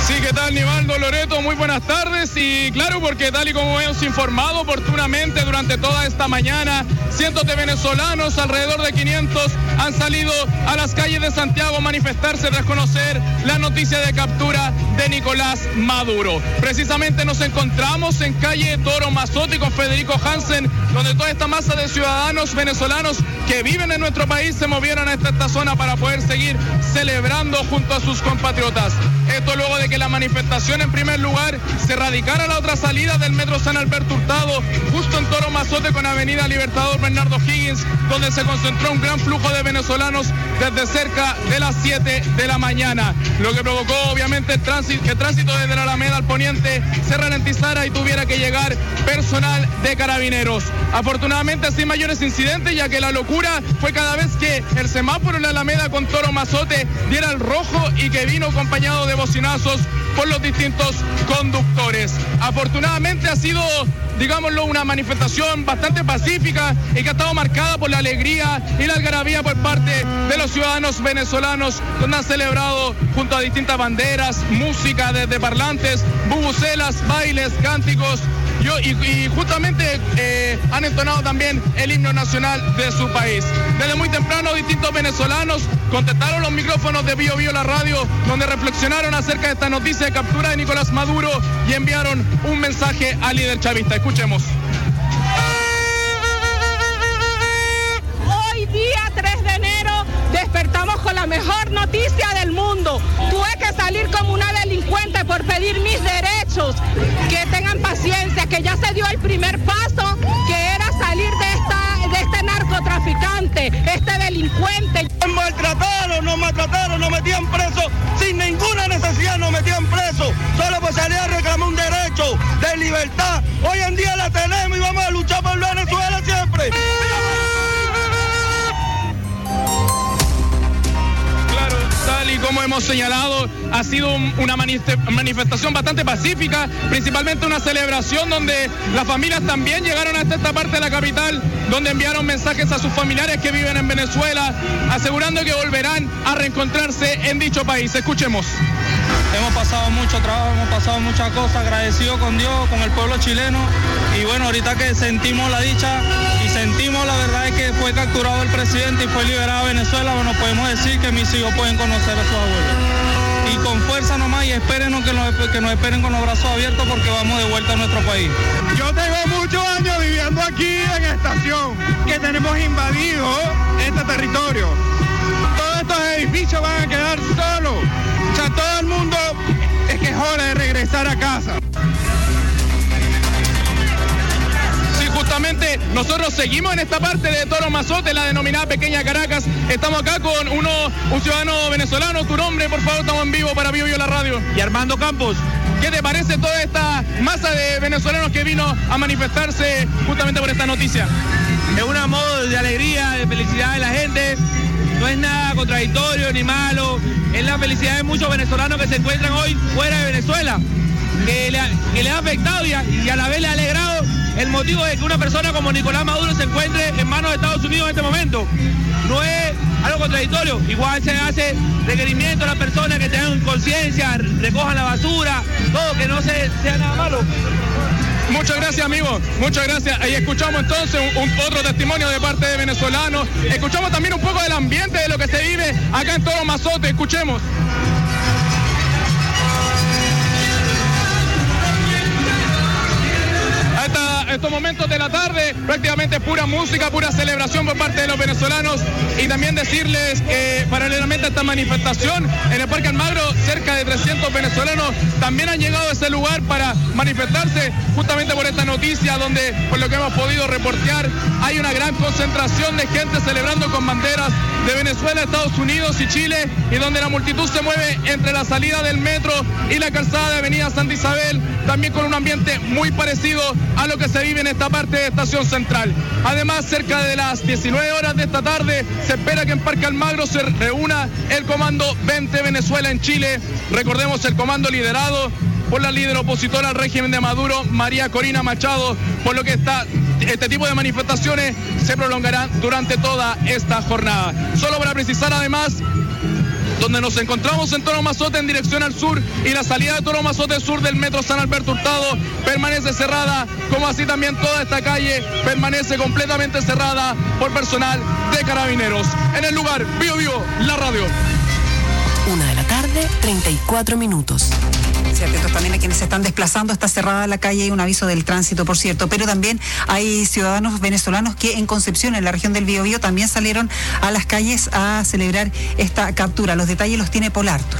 Sí, ¿qué tal, Nivaldo, Loreto? Muy buenas tardes. Y claro, porque tal y como hemos informado oportunamente durante toda esta mañana, cientos de venezolanos, alrededor de quinientos, han salido a las calles de Santiago a manifestarse tras conocer la noticia de captura de Nicolás Maduro. Precisamente nos encontramos en calle Toro Mazote con Federico Hansen, donde toda esta masa de ciudadanos venezolanos que viven en nuestro país se movieron a esta, esta zona para poder seguir celebrando junto a sus compatriotas. Esto luego de que la manifestación en primer lugar se radicara a la otra salida del metro San Alberto Hurtado, justo en Toro Mazote con avenida Libertador Bernardo Higgins, donde se concentró un gran flujo de venezolanos desde cerca de las siete de la mañana, lo que provocó obviamente el tránsito, que el tránsito desde la Alameda al poniente se ralentizara y tuviera que llegar personal de carabineros. Afortunadamente sin mayores incidentes, ya que la locura fue cada vez que el semáforo en la Alameda con Toro Mazote diera el rojo y que vino acompañado de bocinazos por los distintos conductores. Afortunadamente ha sido, digámoslo, una manifestación bastante pacífica y que ha estado marcada por la alegría y la algarabía por parte de los ciudadanos venezolanos, donde han celebrado junto a distintas banderas, música desde parlantes, bubucelas, bailes, cánticos, yo, y, y justamente eh, han entonado también el himno nacional de su país. Desde muy temprano distintos venezolanos contestaron los micrófonos de Bio Bio la radio, donde reflexionaron acerca de esta noticia de captura de Nicolás Maduro y enviaron un mensaje al líder chavista. Escuchemos. Hoy día tres de enero despertamos con la mejor noticia del mundo. Tuve que salir como una delincuente por pedir mis derechos. Que tengan paciencia, que ya se dio el primer paso, que era salir de esta de este narcotraficante, este delincuente. Nos maltrataron, nos maltrataron, nos metían presos sin ninguna necesidad, nos metían presos solo por salir a reclamar un derecho de libertad. Hoy en día la tenemos y vamos a luchar por Venezuela siempre. Tal y como hemos señalado, ha sido un, una manifestación bastante pacífica, principalmente una celebración donde las familias también llegaron hasta esta parte de la capital, donde enviaron mensajes a sus familiares que viven en Venezuela, asegurando que volverán a reencontrarse en dicho país. Escuchemos. Hemos pasado mucho trabajo, hemos pasado muchas cosas, agradecido con Dios, con el pueblo chileno, y bueno, ahorita que sentimos la dicha y sentimos la verdad es que fue capturado el presidente y fue liberado a Venezuela, bueno, podemos decir que mis hijos pueden conocer a sus abuelos. Y con fuerza nomás, y espérenos que nos, que nos esperen con los brazos abiertos porque vamos de vuelta a nuestro país. Yo tengo muchos años viviendo aquí en Estación, que tenemos invadido este territorio. Todos estos edificios van a quedar solos. O sea, todo el mundo es que es hora de regresar a casa. Sí, justamente nosotros seguimos en esta parte de Toro Mazote, la denominada Pequeña Caracas. Estamos acá con uno, un ciudadano venezolano. Tu nombre, por favor, estamos en vivo para Bio Bio la radio. Y Armando Campos. ¿Qué te parece toda esta masa de venezolanos que vino a manifestarse justamente por esta noticia? Es una modo de alegría, de felicidad de la gente. No es nada contradictorio ni malo, es la felicidad de muchos venezolanos que se encuentran hoy fuera de Venezuela, que le ha, que le ha afectado y a, y a la vez le ha alegrado el motivo de que una persona como Nicolás Maduro se encuentre en manos de Estados Unidos en este momento. No es algo contradictorio, igual se hace requerimiento a las personas que tengan conciencia, recojan la basura, todo, que no se, sea nada malo. Muchas gracias, amigo. Muchas gracias. Ahí escuchamos entonces un, un, otro testimonio de parte de venezolanos. Escuchamos también un poco del ambiente de lo que se vive acá en Toro Mazote. Escuchemos. Hasta estos momentos de la tarde, prácticamente pura música, pura celebración por parte de los venezolanos. Y también decirles que paralelamente a esta manifestación, en el Parque Almagro, cerca de trescientos venezolanos también han llegado a ese lugar para manifestarse justamente por esta noticia, donde, por lo que hemos podido reportear, hay una gran concentración de gente celebrando con banderas de Venezuela, Estados Unidos y Chile, y donde la multitud se mueve entre la salida del metro y la calzada de Avenida Santa Isabel, también con un ambiente muy parecido a lo que se vive en esta parte de Estación Central. Además, cerca de las diecinueve horas de esta tarde, se espera que en Parque Almagro se reúna el Comando veinte Venezuela en Chile. Recordemos, el comando liderado por la líder opositora al régimen de Maduro, María Corina Machado, por lo que está, este tipo de manifestaciones se prolongarán durante toda esta jornada. Solo para precisar, además, donde nos encontramos en Toro Mazote en dirección al sur, y la salida de Toro Mazote sur del metro San Alberto Hurtado permanece cerrada, como así también toda esta calle permanece completamente cerrada por personal de Carabineros. En el lugar, Bio Bio, la radio. Una de la tarde, treinta y cuatro minutos. Sí, atentos también a quienes se están desplazando. Está cerrada la calle, hay un aviso del tránsito, por cierto. Pero también hay ciudadanos venezolanos que en Concepción, en la región del Biobío, también salieron a las calles a celebrar esta captura. Los detalles los tiene Paul Arthur.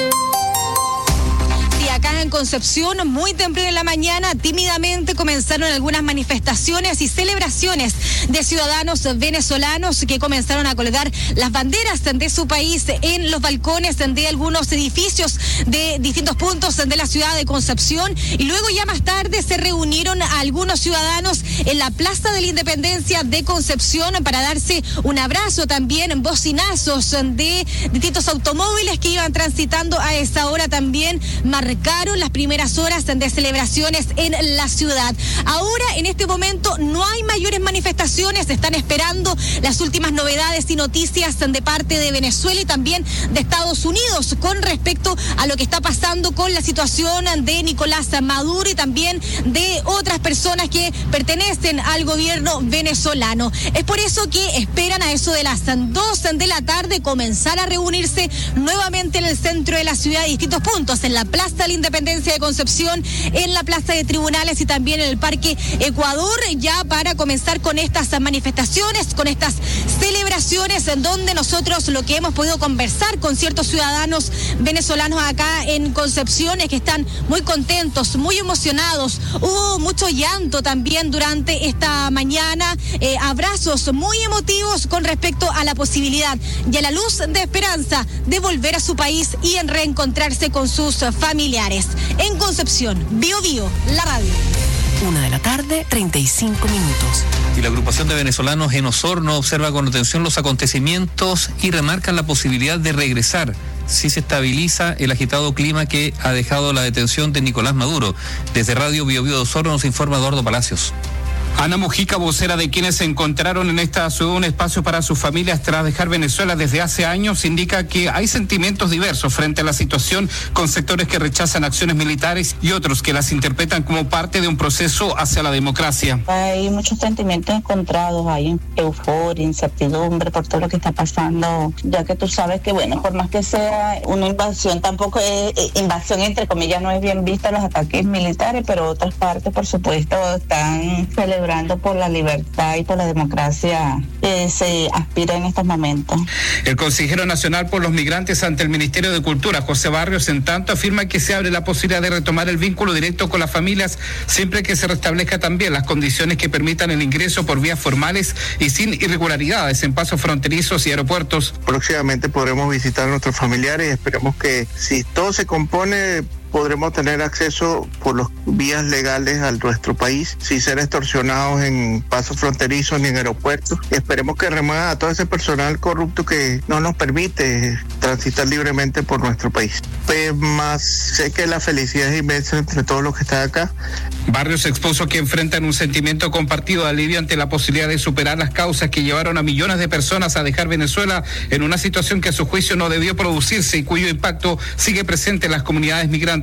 Acá en Concepción, muy temprano en la mañana, tímidamente comenzaron algunas manifestaciones y celebraciones de ciudadanos venezolanos que comenzaron a colgar las banderas de su país en los balcones de algunos edificios de distintos puntos de la ciudad de Concepción, y luego ya más tarde se reunieron algunos ciudadanos en la Plaza de la Independencia de Concepción para darse un abrazo, también bocinazos de distintos automóviles que iban transitando a esa hora también marcaron las primeras horas de celebraciones en la ciudad. Ahora, en este momento, no hay mayores manifestaciones, están esperando las últimas novedades y noticias de parte de Venezuela y también de Estados Unidos con respecto a lo que está pasando con la situación de Nicolás Maduro y también de otras personas que pertenecen al gobierno venezolano. Es por eso que esperan a eso de las dos de la tarde comenzar a reunirse nuevamente en el centro de la ciudad de distintos puntos, en la Plaza de la Independencia de Concepción, en la Plaza de Tribunales y también en el Parque Ecuador, ya para comenzar con estas manifestaciones, con estas celebraciones, en donde nosotros lo que hemos podido conversar con ciertos ciudadanos venezolanos acá en Concepción es que están muy contentos, muy emocionados. Hubo mucho llanto también durante esta mañana, eh, abrazos muy emotivos con respecto a la posibilidad y a la luz de esperanza de volver a su país y en reencontrarse con sus familiares. En Concepción, Bio Bio, la radio. Una de la tarde, treinta y cinco minutos. Y la agrupación de venezolanos en Osorno observa con atención los acontecimientos y remarcan la posibilidad de regresar si se estabiliza el agitado clima que ha dejado la detención de Nicolás Maduro. Desde Radio Bio Bio de Osorno nos informa Eduardo Palacios. Ana Mujica, vocera de quienes se encontraron en esta ciudad un espacio para sus familias tras dejar Venezuela desde hace años, indica que hay sentimientos diversos frente a la situación, con sectores que rechazan acciones militares y otros que las interpretan como parte de un proceso hacia la democracia. Hay muchos sentimientos encontrados, hay euforia, incertidumbre por todo lo que está pasando, ya que tú sabes que, bueno, por más que sea una invasión, tampoco es invasión, entre comillas, no es bien vista los ataques militares, pero otras partes, por supuesto, están celebrando por la libertad y por la democracia que se aspira en estos momentos. El consejero nacional por los migrantes ante el Ministerio de Cultura, José Barrios, en tanto, afirma que se abre la posibilidad de retomar el vínculo directo con las familias siempre que se restablezca también las condiciones que permitan el ingreso por vías formales y sin irregularidades en pasos fronterizos y aeropuertos. Próximamente podremos visitar a nuestros familiares y esperemos que, si todo se compone, podremos tener acceso por las vías legales a nuestro país sin ser extorsionados en pasos fronterizos ni en aeropuertos. Y esperemos que remueva a todo ese personal corrupto que no nos permite transitar libremente por nuestro país. Pues más sé que la felicidad es inmensa entre todos los que están acá. Barrios expuso que enfrentan un sentimiento compartido de alivio ante la posibilidad de superar las causas que llevaron a millones de personas a dejar Venezuela en una situación que a su juicio no debió producirse y cuyo impacto sigue presente en las comunidades migrantes.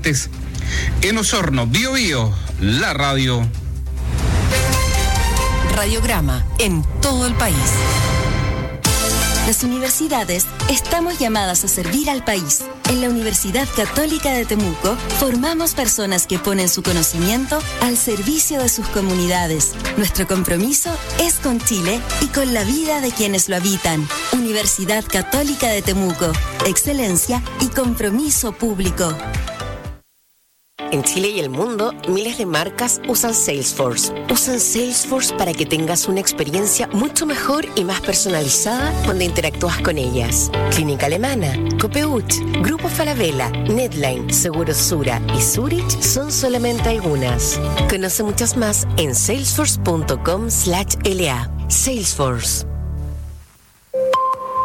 En Osorno, Bio Bio, la radio. Radiograma en todo el país. Las universidades estamos llamadas a servir al país. En la Universidad Católica de Temuco formamos personas que ponen su conocimiento al servicio de sus comunidades. Nuestro compromiso es con Chile y con la vida de quienes lo habitan. Universidad Católica de Temuco. Excelencia y compromiso público. En Chile y el mundo, miles de marcas usan Salesforce. Usan Salesforce para que tengas una experiencia mucho mejor y más personalizada cuando interactúas con ellas. Clínica Alemana, Copeuch, Grupo Falabella, Netline, Seguros Sura y Zurich son solamente algunas. Conoce muchas más en salesforce punto com slash L A. Salesforce.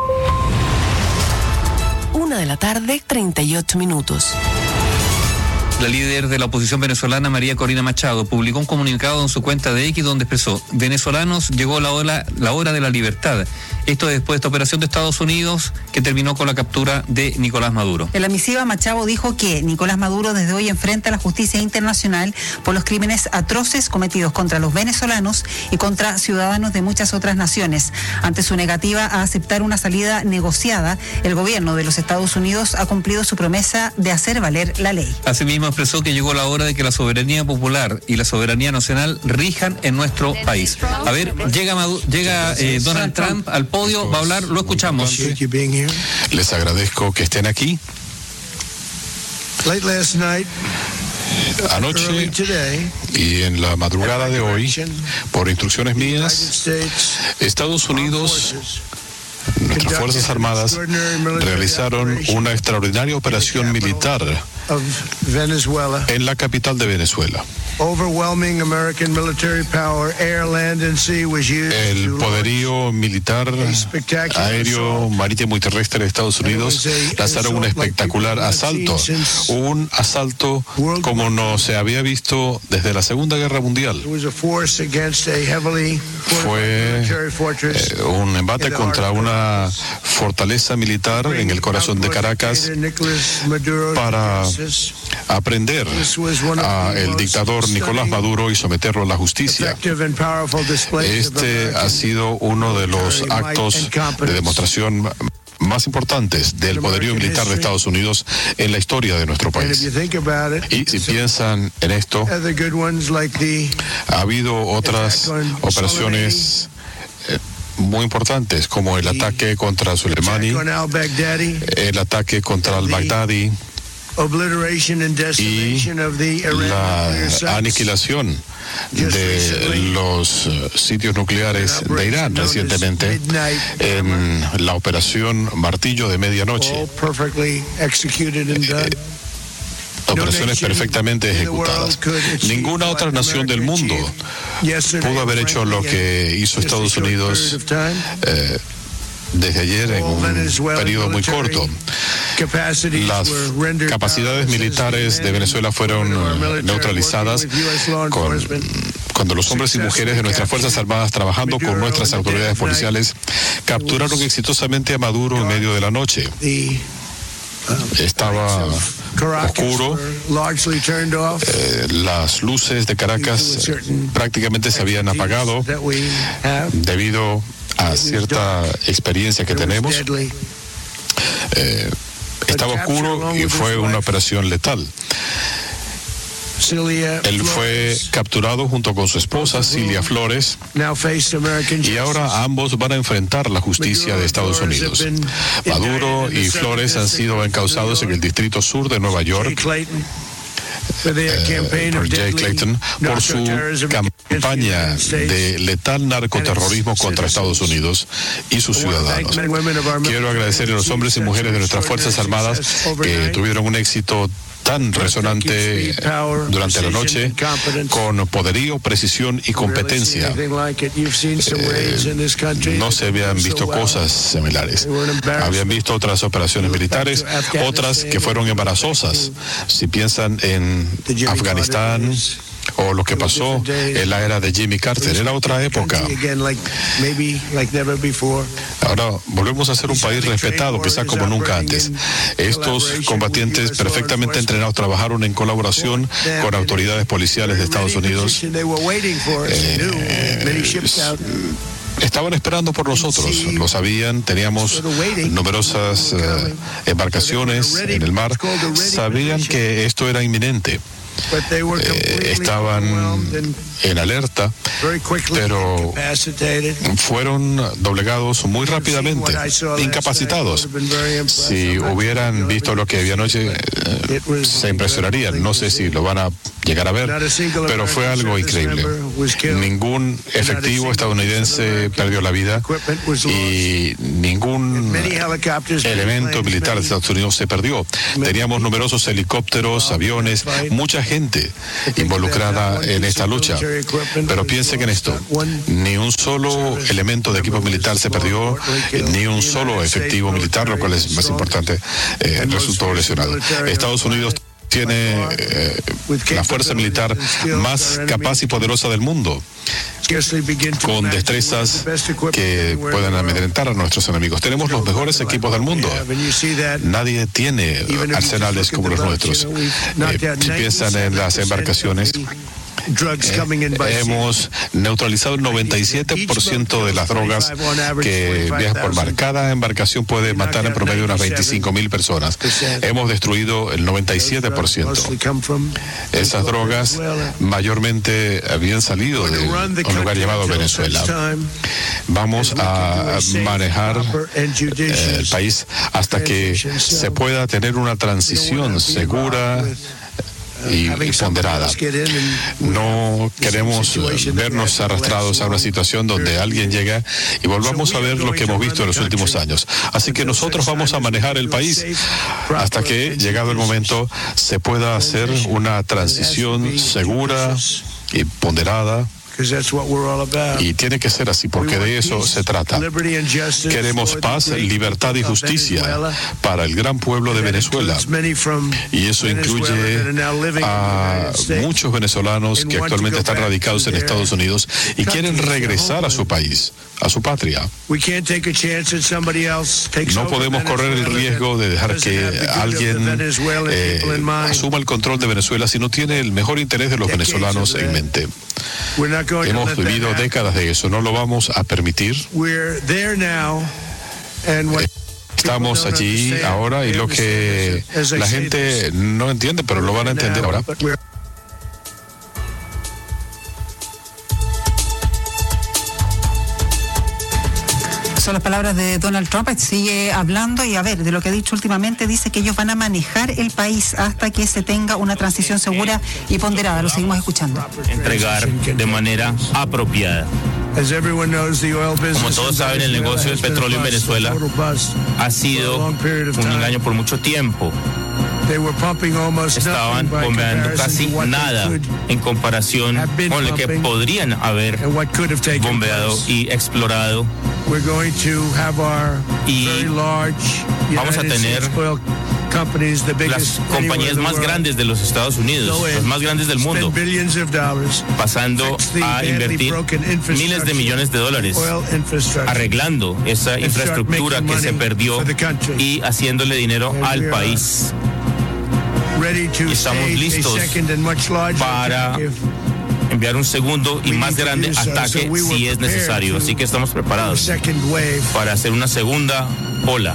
Una de la tarde, treinta y ocho minutos. La líder de la oposición venezolana, María Corina Machado, publicó un comunicado en su cuenta de X donde expresó: venezolanos, llegó la hora, la hora de la libertad. Esto después de esta operación de Estados Unidos que terminó con la captura de Nicolás Maduro. En la misiva, Machado dijo que Nicolás Maduro desde hoy enfrenta a la justicia internacional por los crímenes atroces cometidos contra los venezolanos y contra ciudadanos de muchas otras naciones. Ante su negativa a aceptar una salida negociada, el gobierno de los Estados Unidos ha cumplido su promesa de hacer valer la ley. Asimismo, expresó que llegó la hora de que la soberanía popular y la soberanía nacional rijan en nuestro país. A ver, llega, Madu- llega eh, Donald Trump al podio, va a hablar, lo escuchamos. Les agradezco que estén aquí. Anoche y en la madrugada de hoy, por instrucciones mías, Estados Unidos, nuestras Fuerzas Armadas, realizaron una extraordinaria operación militar en la capital de Venezuela. El poderío militar aéreo, marítimo y terrestre de Estados Unidos lanzaron un espectacular asalto, un asalto como no se había visto desde la Segunda Guerra Mundial. Fue eh, un embate contra una fortaleza militar en el corazón de Caracas para aprender al dictador Nicolás Maduro y someterlo a la justicia. Este ha sido uno de los actos de demostración más importantes del poderío militar de Estados Unidos en la historia de nuestro país. Y si piensan en esto, ha habido otras operaciones eh, muy importantes, como el ataque contra Soleimani, el ataque contra al-Baghdadi y la aniquilación de los uh, sitios nucleares de Irán recientemente en la operación Martillo de Medianoche. Eh, operaciones perfectamente ejecutadas. Ninguna otra nación del mundo pudo haber hecho lo que hizo Estados Unidos eh, desde ayer en un periodo muy corto. Las capacidades militares de Venezuela fueron neutralizadas con, cuando los hombres y mujeres de nuestras Fuerzas Armadas, trabajando con nuestras autoridades policiales, capturaron exitosamente a Maduro en medio de la noche. Estaba oscuro, eh, las luces de Caracas eh, prácticamente se habían apagado debido a cierta experiencia que tenemos. Eh, estaba oscuro y fue una operación letal. Él fue capturado junto con su esposa, Cilia Flores, y ahora ambos van a enfrentar la justicia de Estados Unidos. Maduro y Flores han sido encausados en el Distrito Sur de Nueva York Eh, por Jay Clayton por su campaña de letal narcoterrorismo contra Estados Unidos y sus ciudadanos. Quiero agradecer a los hombres y mujeres de nuestras Fuerzas Armadas que tuvieron un éxito tan resonante durante la noche, con poderío, precisión y competencia. Eh, no se habían visto cosas similares. Habían visto otras operaciones militares, otras que fueron embarazosas. Si piensan en Afganistán o lo que pasó en la era de Jimmy Carter, era otra época. Ahora volvemos a ser un país respetado, quizá como nunca antes. Estos combatientes perfectamente entrenados trabajaron en colaboración con autoridades policiales de Estados Unidos. Eh, Estaban esperando por nosotros, lo sabían, teníamos numerosas uh, embarcaciones en el mar, sabían que esto era inminente. Eh, estaban en alerta, pero fueron doblegados muy rápidamente, incapacitados. Si hubieran visto lo que había anoche, eh, se impresionarían. No sé si lo van a llegar a ver, pero fue algo increíble. Ningún efectivo estadounidense perdió la vida y ningún elemento militar de Estados Unidos se perdió. Teníamos numerosos helicópteros, aviones, mucha gente involucrada en esta lucha. Pero piensen en esto, ni un solo elemento de equipo militar se perdió, ni un solo efectivo militar, lo cual es más importante, eh, resultó lesionado. Estados Unidos tiene eh, la fuerza militar más capaz y poderosa del mundo, con destrezas que pueden amedrentar a nuestros enemigos. Tenemos los mejores equipos del mundo. Nadie tiene arsenales como los nuestros. Eh, si piensan en las embarcaciones, Eh, hemos neutralizado el noventa y siete por ciento de las drogas que viajan por mar. Cada embarcación puede matar en promedio unas veinticinco mil personas. Hemos destruido el noventa y siete por ciento. Esas drogas mayormente habían salido de un lugar llamado Venezuela. Vamos a manejar el país hasta que se pueda tener una transición segura y, y ponderada. No queremos vernos arrastrados a una situación donde alguien llega y volvamos a ver lo que hemos visto en los últimos años. Así que nosotros vamos a manejar el país hasta que, llegado el momento, se pueda hacer una transición segura y ponderada. Y tiene que ser así, porque de eso se trata. Queremos paz, libertad y justicia para el gran pueblo de Venezuela. Y eso incluye a muchos venezolanos que actualmente están radicados en Estados Unidos y quieren regresar a su país, a su patria. No podemos correr el riesgo de dejar que alguien eh, asuma el control de Venezuela si no tiene el mejor interés de los venezolanos en mente. Hemos vivido décadas de eso, no lo vamos a permitir. Estamos allí ahora y lo que la gente no entiende, pero lo van a entender ahora. Son las palabras de Donald Trump. Sigue hablando y a ver, de lo que ha dicho últimamente, dice que ellos van a manejar el país hasta que se tenga una transición segura y ponderada. Lo seguimos escuchando. Entregar de manera apropiada. Como todos saben, el negocio del petróleo en Venezuela ha sido un engaño por mucho tiempo. Estaban bombeando casi nada en comparación con lo que podrían haber bombeado y explorado. Y vamos a tener las compañías más grandes de los Estados Unidos, las más grandes del mundo, pasando a invertir miles de millones de dólares arreglando esa infraestructura que se perdió y haciéndole dinero al país. Y estamos listos para enviar un segundo y más grande ataque si es necesario. Así que estamos preparados para hacer una segunda ola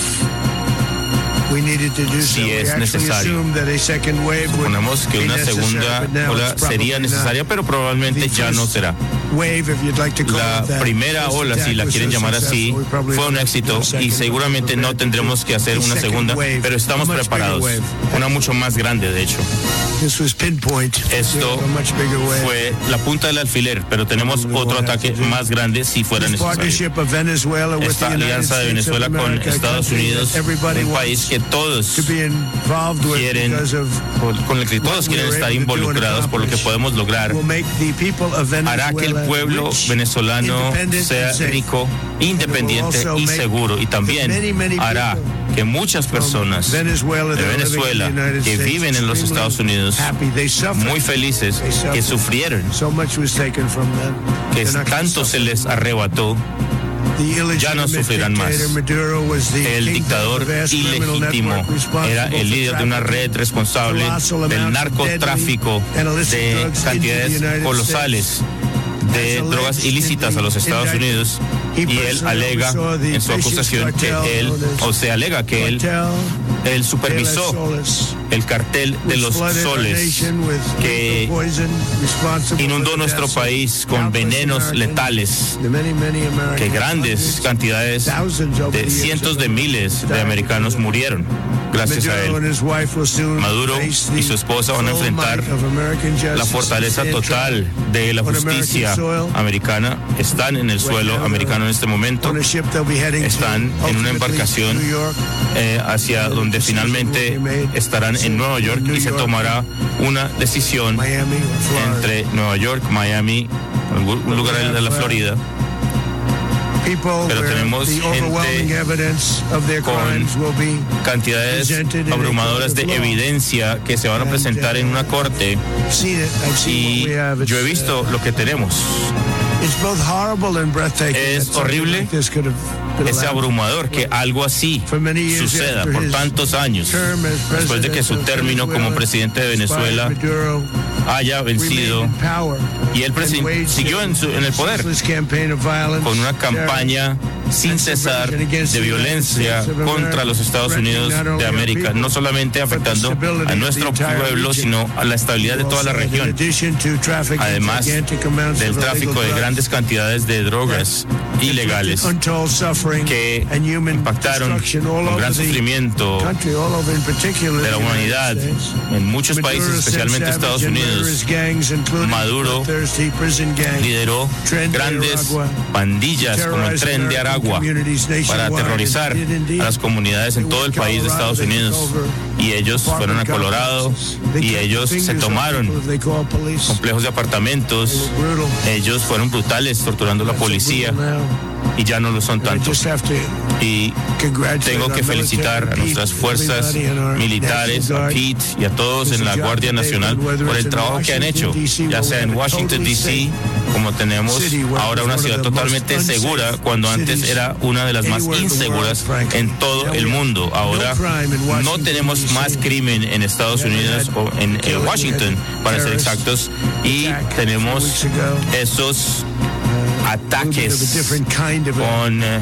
si es necesario. Suponemos que una segunda ola sería necesaria, pero probablemente ya no será. La primera ola, si la quieren llamar así, fue un éxito y seguramente no tendremos que hacer una segunda, pero estamos preparados. Una mucho más grande, de hecho. Esto fue la punta del alfiler, pero tenemos otro ataque más grande si fuera necesario. Esta alianza de Venezuela con Estados Unidos, un país que todos quieren, con el que todos quieren estar involucrados por lo que podemos lograr, hará que el pueblo venezolano sea rico, independiente y seguro, y también hará que muchas personas de Venezuela que viven en los Estados Unidos, muy felices, que sufrieron, que tanto se les arrebató, ya no sufrirán más. El dictador ilegítimo era el líder de una red responsable del narcotráfico de cantidades colosales de drogas ilícitas a los Estados Unidos, y él alega en su acusación que él, o se alega que él, él supervisó el cartel de los soles que inundó nuestro país con venenos letales, que grandes cantidades de cientos de miles de americanos murieron gracias a él. Maduro y su esposa van a enfrentar la fortaleza total de la justicia americana. Están en el suelo americano en este momento. Están en una embarcación eh, hacia donde finalmente estarán en Nueva York, y se tomará una decisión entre Nueva York, Miami, algún lugar de la Florida, pero tenemos gente con cantidades abrumadoras de evidencia que se van a presentar en una corte, y yo he visto lo que tenemos. Es horrible, es abrumador que algo así suceda por tantos años, después de que su término como presidente de Venezuela haya vencido, y él siguió en, su, en el poder con una campaña sin cesar de violencia contra los Estados Unidos de América, no solamente afectando a nuestro pueblo, sino a la estabilidad de toda la región, además del tráfico de grandes cantidades de drogas ilegales que impactaron con gran sufrimiento de la humanidad en muchos países, especialmente Estados Unidos. Maduro lideró grandes pandillas como el Tren de Aragua para aterrorizar a las comunidades en todo el país de Estados Unidos, y ellos fueron a Colorado y ellos se tomaron complejos de apartamentos, ellos fueron brutales torturando a la policía, y ya no lo son tanto. Y tengo que felicitar a nuestras fuerzas militares, a Pete y a todos en la Guardia Nacional por el trabajo que han hecho, ya sea en Washington, D C, como tenemos ahora una ciudad totalmente segura, cuando antes era una de las más inseguras en todo el mundo. Ahora no tenemos más crimen en Estados Unidos, o en, en Washington, para ser exactos, y tenemos esos ataques con eh,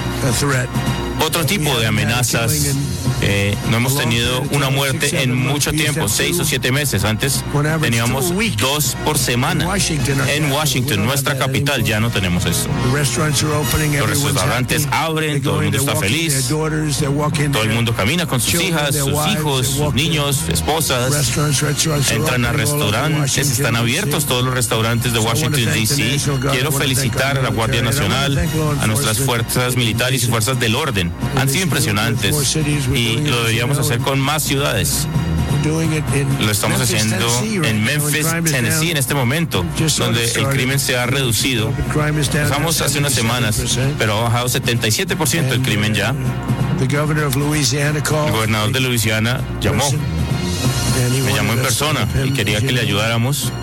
otro tipo de amenazas. Eh, no hemos tenido una muerte en mucho tiempo, seis o siete meses. Antes teníamos dos por semana en Washington, nuestra capital. Ya no tenemos eso. Los restaurantes abren, todo el mundo está feliz, todo el mundo camina con sus hijas, sus hijos, sus niños, esposas, entran a restaurantes, están abiertos todos los restaurantes de Washington, D C Quiero felicitar a la Guardia Nacional, a nuestras fuerzas militares y fuerzas del orden. Han sido impresionantes, y lo deberíamos hacer con más ciudades. Lo estamos haciendo en Memphis, Tennessee, en este momento, donde el crimen se ha reducido. Empezamos hace unas semanas, pero ha bajado setenta y siete por ciento el crimen ya. El gobernador de Luisiana llamó, me llamó en persona y quería que le ayudáramos.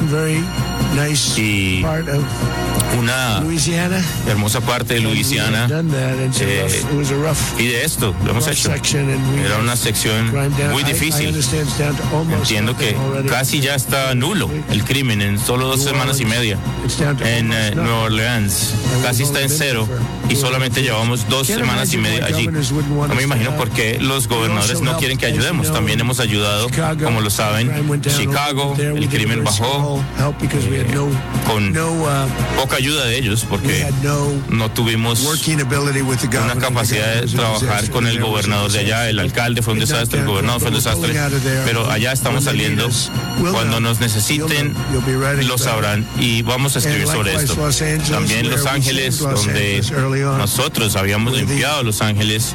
Y una hermosa parte de Luisiana eh, pide esto, lo hemos hecho. Era una sección muy difícil. Entiendo que casi ya está nulo el crimen en solo dos semanas y media. En eh, Nueva Orleans casi está en cero, y solamente llevamos dos semanas y media allí. No me imagino por qué los gobernadores no quieren que ayudemos. También hemos ayudado, como lo saben, Chicago, el crimen bajó eh, con poca ayuda de ellos, porque no tuvimos una capacidad de trabajar con el gobernador de allá. El alcalde fue un desastre, el gobernador fue un desastre, pero allá estamos saliendo. Cuando nos necesiten, lo sabrán, y vamos a escribir sobre esto. También Los Ángeles, donde nosotros habíamos limpiado Los Ángeles,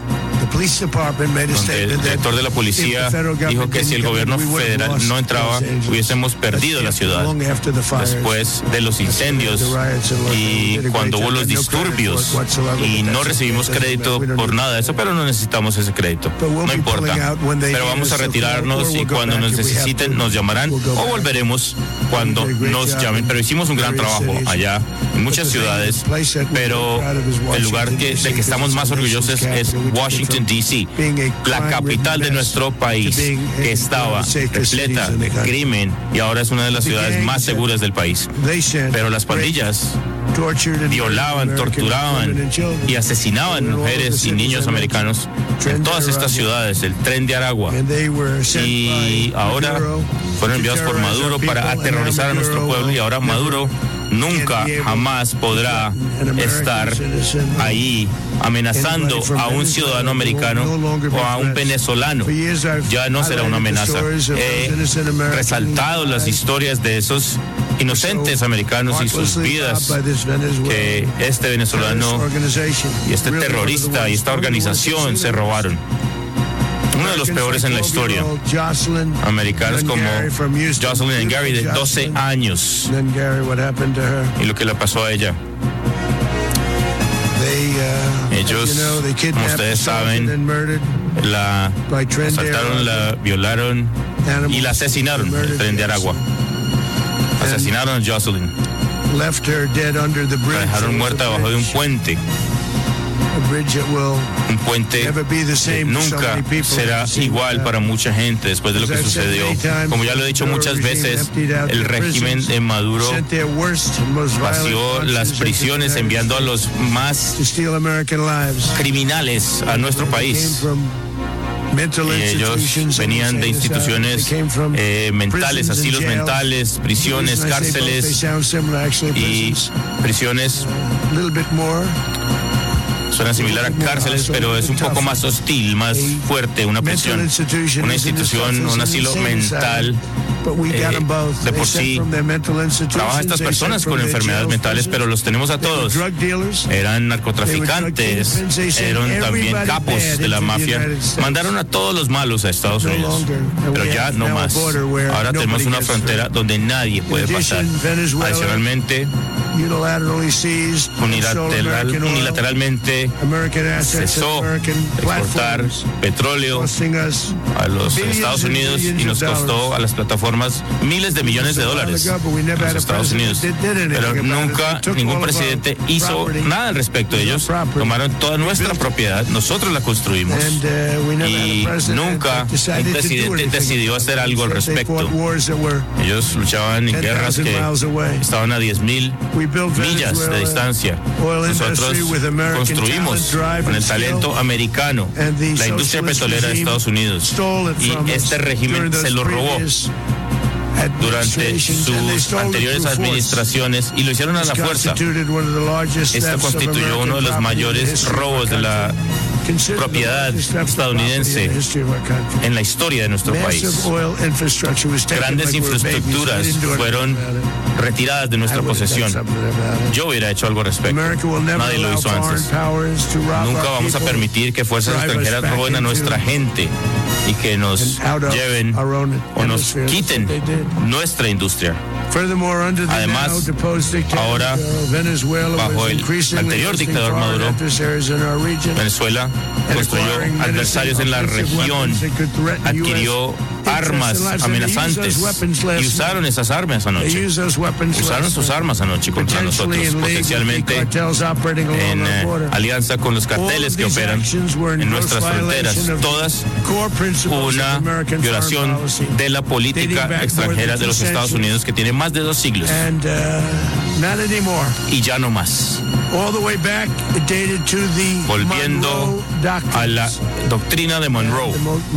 donde el director de la policía dijo que si el gobierno federal no entraba, hubiésemos perdido la ciudad después de los incendios y cuando hubo los disturbios, y no recibimos crédito por nada de eso, pero no necesitamos ese crédito, no importa, pero vamos a retirarnos, y cuando nos necesiten nos llamarán, o volveremos cuando nos llamen. Pero hicimos un gran trabajo allá en muchas ciudades, pero el lugar que, del que estamos más orgullosos es Washington, D C, la capital de nuestro país, que estaba repleta de crimen, y ahora es una de las ciudades más seguras del país. Pero las pandillas violaban, torturaban y asesinaban mujeres y niños americanos en todas estas ciudades, el Tren de Aragua, y ahora fueron enviados por Maduro para aterrorizar a nuestro pueblo, y ahora Maduro nunca jamás podrá estar ahí amenazando a un ciudadano americano o a un venezolano. Ya no será una amenaza. He resaltado las historias de esos inocentes americanos y sus vidas que este venezolano y este terrorista y esta organización se robaron. Uno de los peores en la historia. Americanos como Jocelyn and Gary, de doce años, y lo que le pasó a ella. Ellos, como ustedes saben, la asaltaron, la violaron y la asesinaron en el tren de Aragua. Asesinaron a Jocelyn. La dejaron muerta debajo de un puente. Un puente que nunca será igual para mucha gente después de lo que sucedió. Como ya lo he dicho muchas veces, el régimen de Maduro vació las prisiones enviando a los más criminales a nuestro país. Y ellos venían de instituciones eh, mentales, asilos mentales, prisiones, cárceles y prisiones. Suena similar a cárceles, pero es un poco más hostil, más fuerte, una prisión, una institución, un asilo mental. Eh, de por sí trabajan estas personas con enfermedades mentales, pero los tenemos a todos. Eran narcotraficantes, eran también capos de la mafia. Mandaron a todos los malos a Estados Unidos, pero ya no más. Ahora tenemos una frontera donde nadie puede pasar. Adicionalmente, unilateral, unilateralmente cesó exportar petróleo a los Estados Unidos y nos costó a las plataformas miles de millones de dólares en los Estados Unidos. Pero nunca ningún presidente hizo nada al respecto de ellos. Tomaron toda nuestra propiedad, nosotros la construimos y nunca un presidente decidió hacer algo al respecto. Ellos luchaban en guerras que estaban a diez mil millas de distancia. Nosotros construimos con el talento americano la industria petrolera de Estados Unidos y este régimen se lo robó durante sus anteriores administraciones y lo hicieron a la fuerza. Esto constituyó uno de los mayores robos de la propiedad estadounidense en la historia de nuestro país. Grandes infraestructuras fueron retiradas de nuestra posesión. Yo hubiera hecho algo al respecto. Nadie lo hizo antes. Nunca vamos a permitir que fuerzas extranjeras roben a nuestra gente y que nos lleven o nos quiten nuestra industria. Además, ahora, bajo el anterior dictador Maduro, Venezuela construyó adversarios en la región, adquirió armas amenazantes y usaron esas armas anoche. Usaron sus armas anoche contra nosotros, potencialmente en eh, alianza con los carteles que operan en nuestras fronteras. Todas una violación de la política extranjera de los Estados Unidos que tiene más de dos siglos. Y ya no más. Volviendo a la doctrina de Monroe.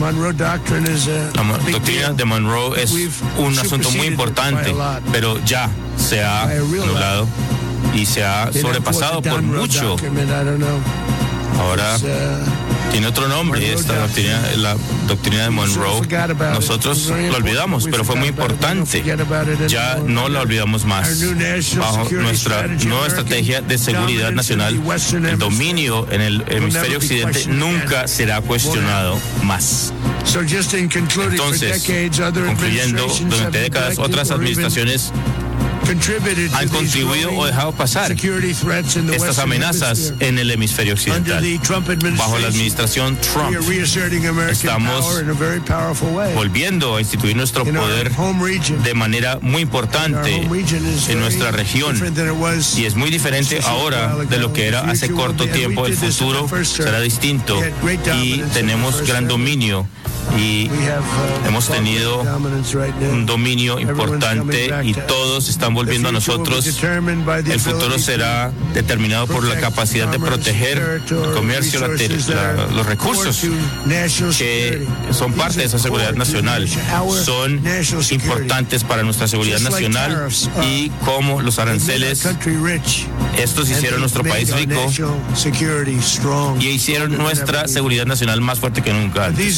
La doctrina de Monroe es un asunto muy importante, pero ya se ha anulado y se ha sobrepasado por mucho. Ahora tiene otro nombre esta doctrina, la doctrina de Monroe. Nosotros lo olvidamos, pero fue muy importante. Ya no la olvidamos más. Bajo nuestra nueva estrategia de seguridad nacional, el dominio en el hemisferio occidente nunca será cuestionado más. Entonces, concluyendo, durante décadas otras administraciones han contribuido o dejado pasar estas amenazas en el hemisferio occidental. Bajo la administración Trump estamos volviendo a instituir nuestro poder de manera muy importante en nuestra región y es muy diferente ahora de lo que era hace corto tiempo. El futuro será distinto y tenemos gran dominio y hemos tenido un dominio importante y todos están volviendo a nosotros. El futuro será determinado por la capacidad de proteger el comercio, la, la, los recursos que son parte de esa seguridad nacional. Son importantes para nuestra seguridad nacional y como los aranceles, estos hicieron nuestro país rico y hicieron nuestra seguridad nacional más fuerte que nunca antes.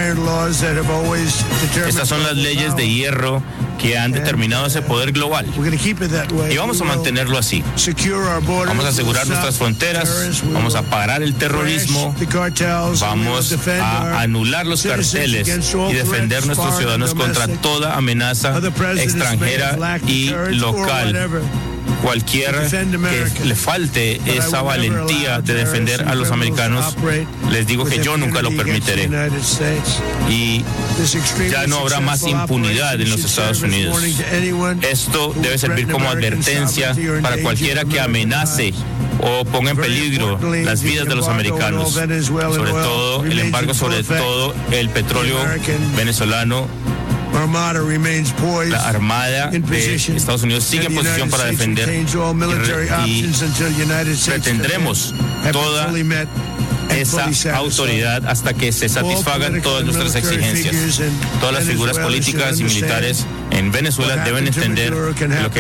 Estas son las leyes de hierro que han determinado ese poder global y vamos a mantenerlo así. Vamos a asegurar nuestras fronteras, vamos a parar el terrorismo, vamos a anular los carteles y defender a nuestros ciudadanos contra toda amenaza extranjera y local. cualquier que le falte esa valentía de defender a los americanos, les digo que yo nunca lo permitiré. Y ya no habrá más impunidad en los Estados Unidos. Esto debe servir como advertencia para cualquiera que amenace o ponga en peligro las vidas de los americanos, sobre todo el embargo, sobre todo el petróleo venezolano. La Armada de Estados Unidos sigue en posición para defender y retendremos toda esa autoridad hasta que se satisfagan todas nuestras exigencias. Todas las figuras políticas y militares en Venezuela deben entender lo que